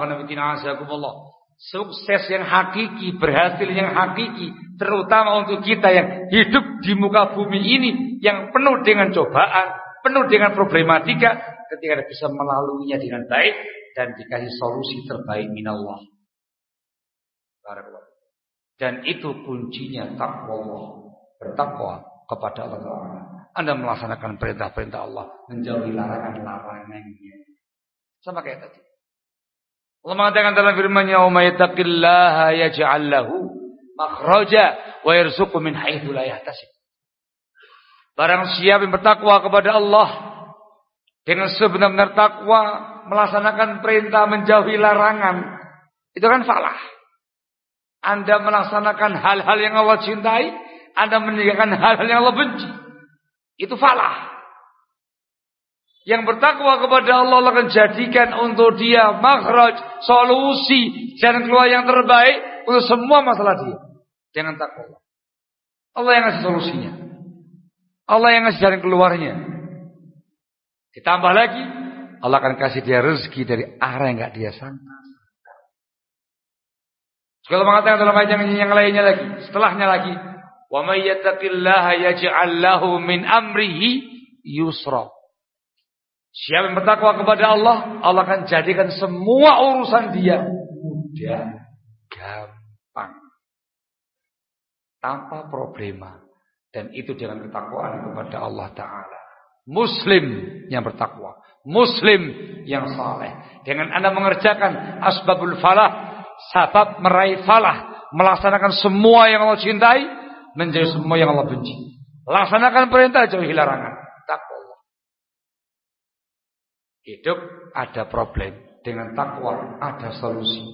sukses yang hakiki, berhasil yang hakiki, terutama untuk kita yang hidup di muka bumi ini, yang penuh dengan cobaan, penuh dengan problematika, ketika bisa melaluinya dengan baik dan dikasih solusi terbaik minallah. Barakallahu. Dan itu kuncinya takwa, bertakwa kepada Allah Taala. Anda melaksanakan perintah-perintah Allah, menjauhi larangan-larangannya. Sama kayak tadi. Allah mengatakan dalam firman-Nya, "Wa may yattaqillaha yaj'al lahu makhraja wa yarzuqhu min haitsu la yahtasib." Barang siapa yang bertakwa kepada Allah dengan sebenar-benar takwa, melaksanakan perintah, menjauhi larangan, itu kan falah. Anda melaksanakan hal-hal yang Allah cintai, Anda meninggalkan hal-hal yang Allah benci, itu falah. Yang bertakwa kepada Allah, Allah akan jadikan untuk dia makhraj, solusi, jalan keluar yang terbaik untuk semua masalah dia. Jangan takwa. Allah yang ngasih solusinya, Allah yang ngasih jalan keluarnya. Ditambah lagi, Allah akan kasih dia rezeki dari arah yang gak dia sangka. Kalau mengatakan dalam ayat yang lainnya lagi, setelahnya lagi, wa may yattaqillaha yaj'al lahu min amrihi yusra. Siapa yang bertakwa kepada Allah, Allah akan jadikan semua urusan dia mudah, gampang, tanpa problema. Dan itu dengan ketakwaan kepada Allah Ta'ala. Muslim yang bertakwa, Muslim yang saleh. Dengan Anda mengerjakan asbabul falah, sebab meraih falah, melaksanakan semua yang Allah cintai, menjauhi semua yang Allah benci. Laksanakan perintah, jauhi larangan. Takwa. Hidup ada problem, dengan takwa ada solusi.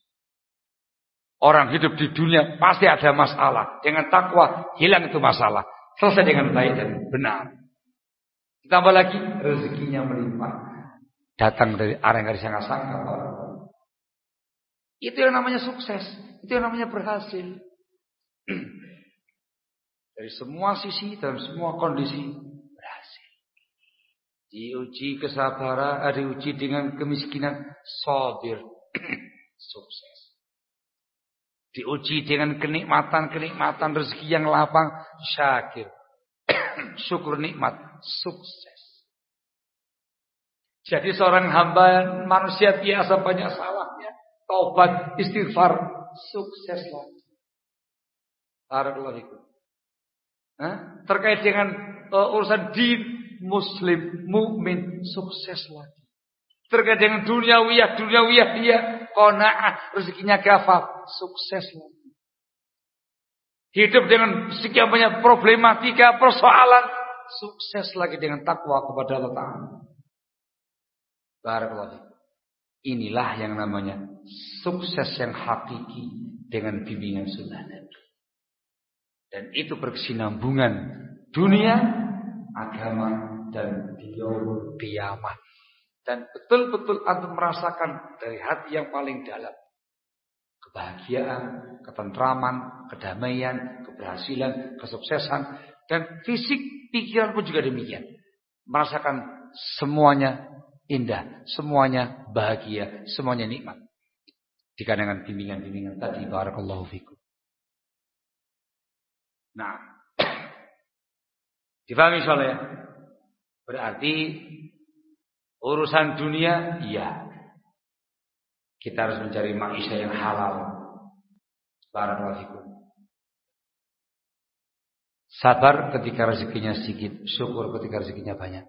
Orang hidup di dunia pasti ada masalah, dengan takwa hilang itu masalah, selesai dengan baik dan benar. Ditambah lagi rezekinya melimpah, datang dari arah yang tidak disangka-sangka. Itu yang namanya sukses, itu yang namanya berhasil. Dari semua sisi, dalam semua kondisi berhasil. Diuji kesabaran, diuji dengan kemiskinan, sabir, sukses. Diuji dengan kenikmatan-kenikmatan rezeki yang lapang, syakir, syukur nikmat, sukses. Jadi seorang hamba manusia biasa banyak salahnya, taubat, istighfar, sukses lagi. Barakallahu fikum. Terkait dengan uh, urusan din, muslim, mukmin, sukses lagi. Terkait dengan duniawiyah, duniawiyah dia qanaah, rezekinya gafaf, sukses lagi. Hidup dengan sekian banyak problematika, persoalan, sukses lagi dengan takwa kepada Allah Ta'ala. Barakallahu fikum. Inilah yang namanya sukses yang hakiki dengan bimbingan sunnah Nabi. Dan itu berkesinambungan dunia, agama, dan yaumul qiyamah. Dan betul-betul antum merasakan dari hati yang paling dalam kebahagiaan, ketentraman, kedamaian, keberhasilan, kesuksesan, dan fisik pikiran pun juga demikian. Merasakan semuanya indah, semuanya bahagia, semuanya nikmat. Jika dengan bimbingan-bimbingan tadi, barakallahu fikum. Nah, difahami soalnya. Berarti urusan dunia, iya. Kita harus mencari maisha yang halal. Barakallahu fikum. Sabar ketika rezekinya sedikit, syukur ketika rezekinya banyak.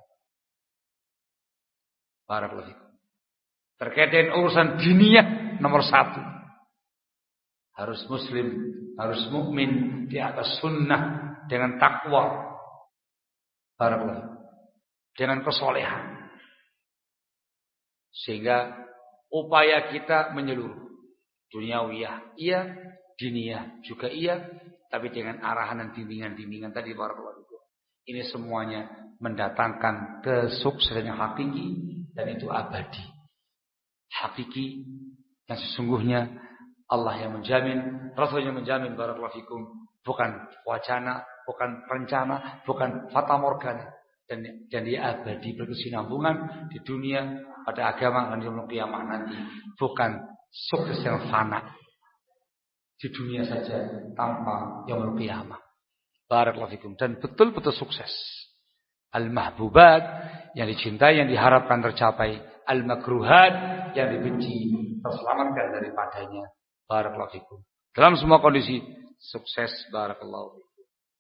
Barakallahu fikum. Terkait dengan urusan dunia nomor satu, harus muslim, harus mukmin di atas sunnah dengan takwa. Barakallahu fikum. Dengan kesolehan. Sehingga upaya kita menyeluruh. Duniawiyah iya, diniyah juga iya, tapi dengan arahan dan bimbingan-bimbingan tadi barakallahu fikum. Ini semuanya mendatangkan kesuksesan yang hakiki. Dan itu abadi, hakiki, yang sesungguhnya Allah yang menjamin, Rasul yang menjamin, barakallahu fikum, bukan wacana, bukan rencana, bukan fata morgana, dan dan dia abadi berkesinambungan di dunia, pada agama dan yaumul qiyamah nanti, bukan sukses yang fana di dunia saja tanpa yaumul qiyamah. Barakallahu fikum, dan betul-betul sukses. Al-mahbubat yang dicintai, yang diharapkan tercapai. Al-makruhat yang dibenci, terselamatkan daripadanya. Barakallahu fikum. Dalam semua kondisi sukses. Barakallahu fikum.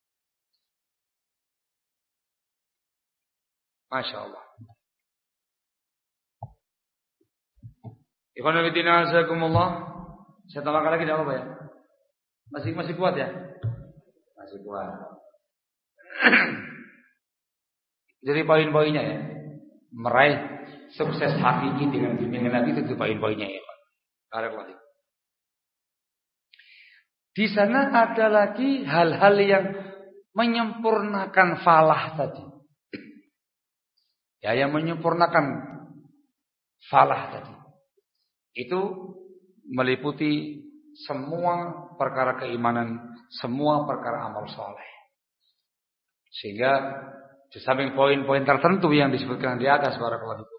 Masya Allah. Ikhwan fillah azakumullah. Saya tambahkan lagi, tidak apa-apa ya? Masih masih kuat ya? Masih kuat. Jadi poin-poinnya ya, meraih sukses hakiki dengan bimbingan Nabi itu poin-poinnya ya. Barakallahu. Di sana ada lagi hal-hal yang menyempurnakan falah tadi. Ya, yang menyempurnakan falah tadi. Itu meliputi semua perkara keimanan, semua perkara amal soleh. Sehingga di samping poin-poin tertentu yang disebutkan di atas, barakallahu fikum,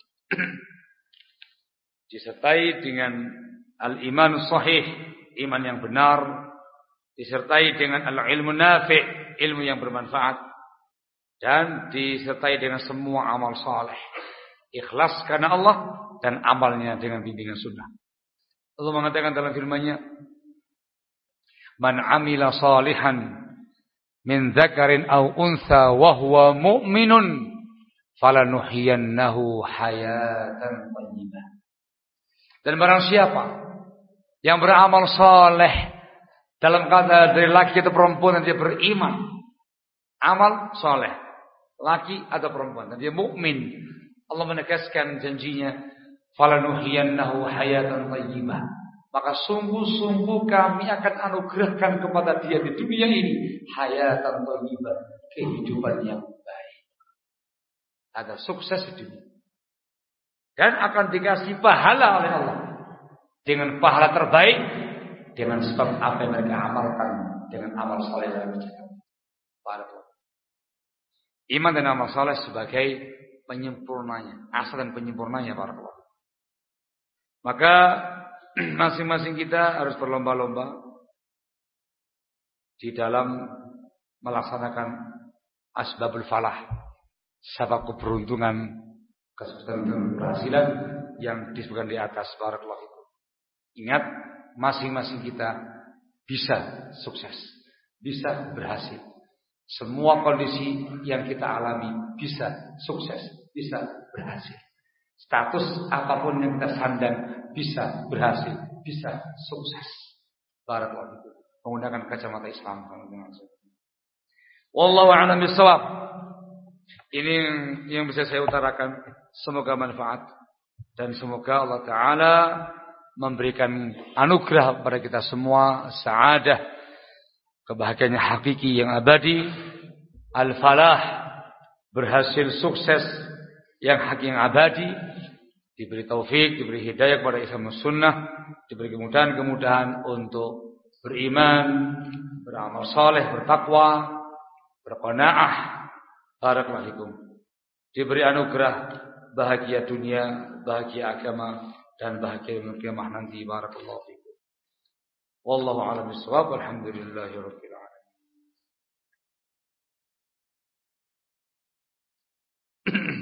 disertai dengan al-iman sahih, iman yang benar, disertai dengan al-ilmu nafi', ilmu yang bermanfaat, dan disertai dengan semua amal saleh, ikhlas karena Allah, dan amalnya dengan bimbingan sunnah. Allah mengatakan dalam firman-Nya, "Man 'amila salihan min dzakarin aw untha wa huwa mu'minun falanuhyiyannahu hayatan thayyibah." Dan barang siapa yang beramal saleh dalam kata dari laki atau perempuan dan dia beriman, amal saleh, laki atau perempuan dan dia mukmin, Allah menegaskan janjinya, falanuhyiyannahu hayatan thayyibah. Maka sungguh-sungguh kami akan anugerahkan kepada dia di dunia ini hayatan thayyibah, kehidupan yang baik. Ada sukses di dunia. Dan akan dikasih pahala oleh Allah. Dengan pahala terbaik, dengan sebab apa yang mereka amalkan dengan amal saleh yang dikerjakan. Barakallahu. Iman dan amal saleh sebagai penyempurnanya, asal dan penyempurnanya barakallahu. Maka masing-masing kita harus berlomba-lomba di dalam melaksanakan asbabul falah, sebab keberuntungan, kesuksesan dan keberhasilan yang disebutkan di atas barakallahu itu. Ingat, masing-masing kita bisa sukses, bisa berhasil. Semua kondisi yang kita alami bisa sukses, bisa berhasil. Status apapun yang kita sandang bisa berhasil, bisa sukses. Barakallahu fikum. Menggunakan kacamata Islam. Wallahu a'lam bishawab. Ini yang bisa saya utarakan. Semoga manfaat dan semoga Allah Ta'ala memberikan anugerah kepada kita semua, sa'adah, kebahagiaan hakiki yang abadi, al-falah, berhasil sukses yang hakiki yang abadi, diberi taufik, diberi hidayah kepada Islam sunnah, diberi kemudahan-kemudahan untuk beriman, beramal saleh, bertakwa, berqanaah. Barakallahu fikum. Diberi anugerah bahagia dunia, bahagia agama, dan bahagia yaumul qiyamah nanti. Barakallahu fikum. Wallahu a'lam bishawab. Alhamdulillahirabbil alamin.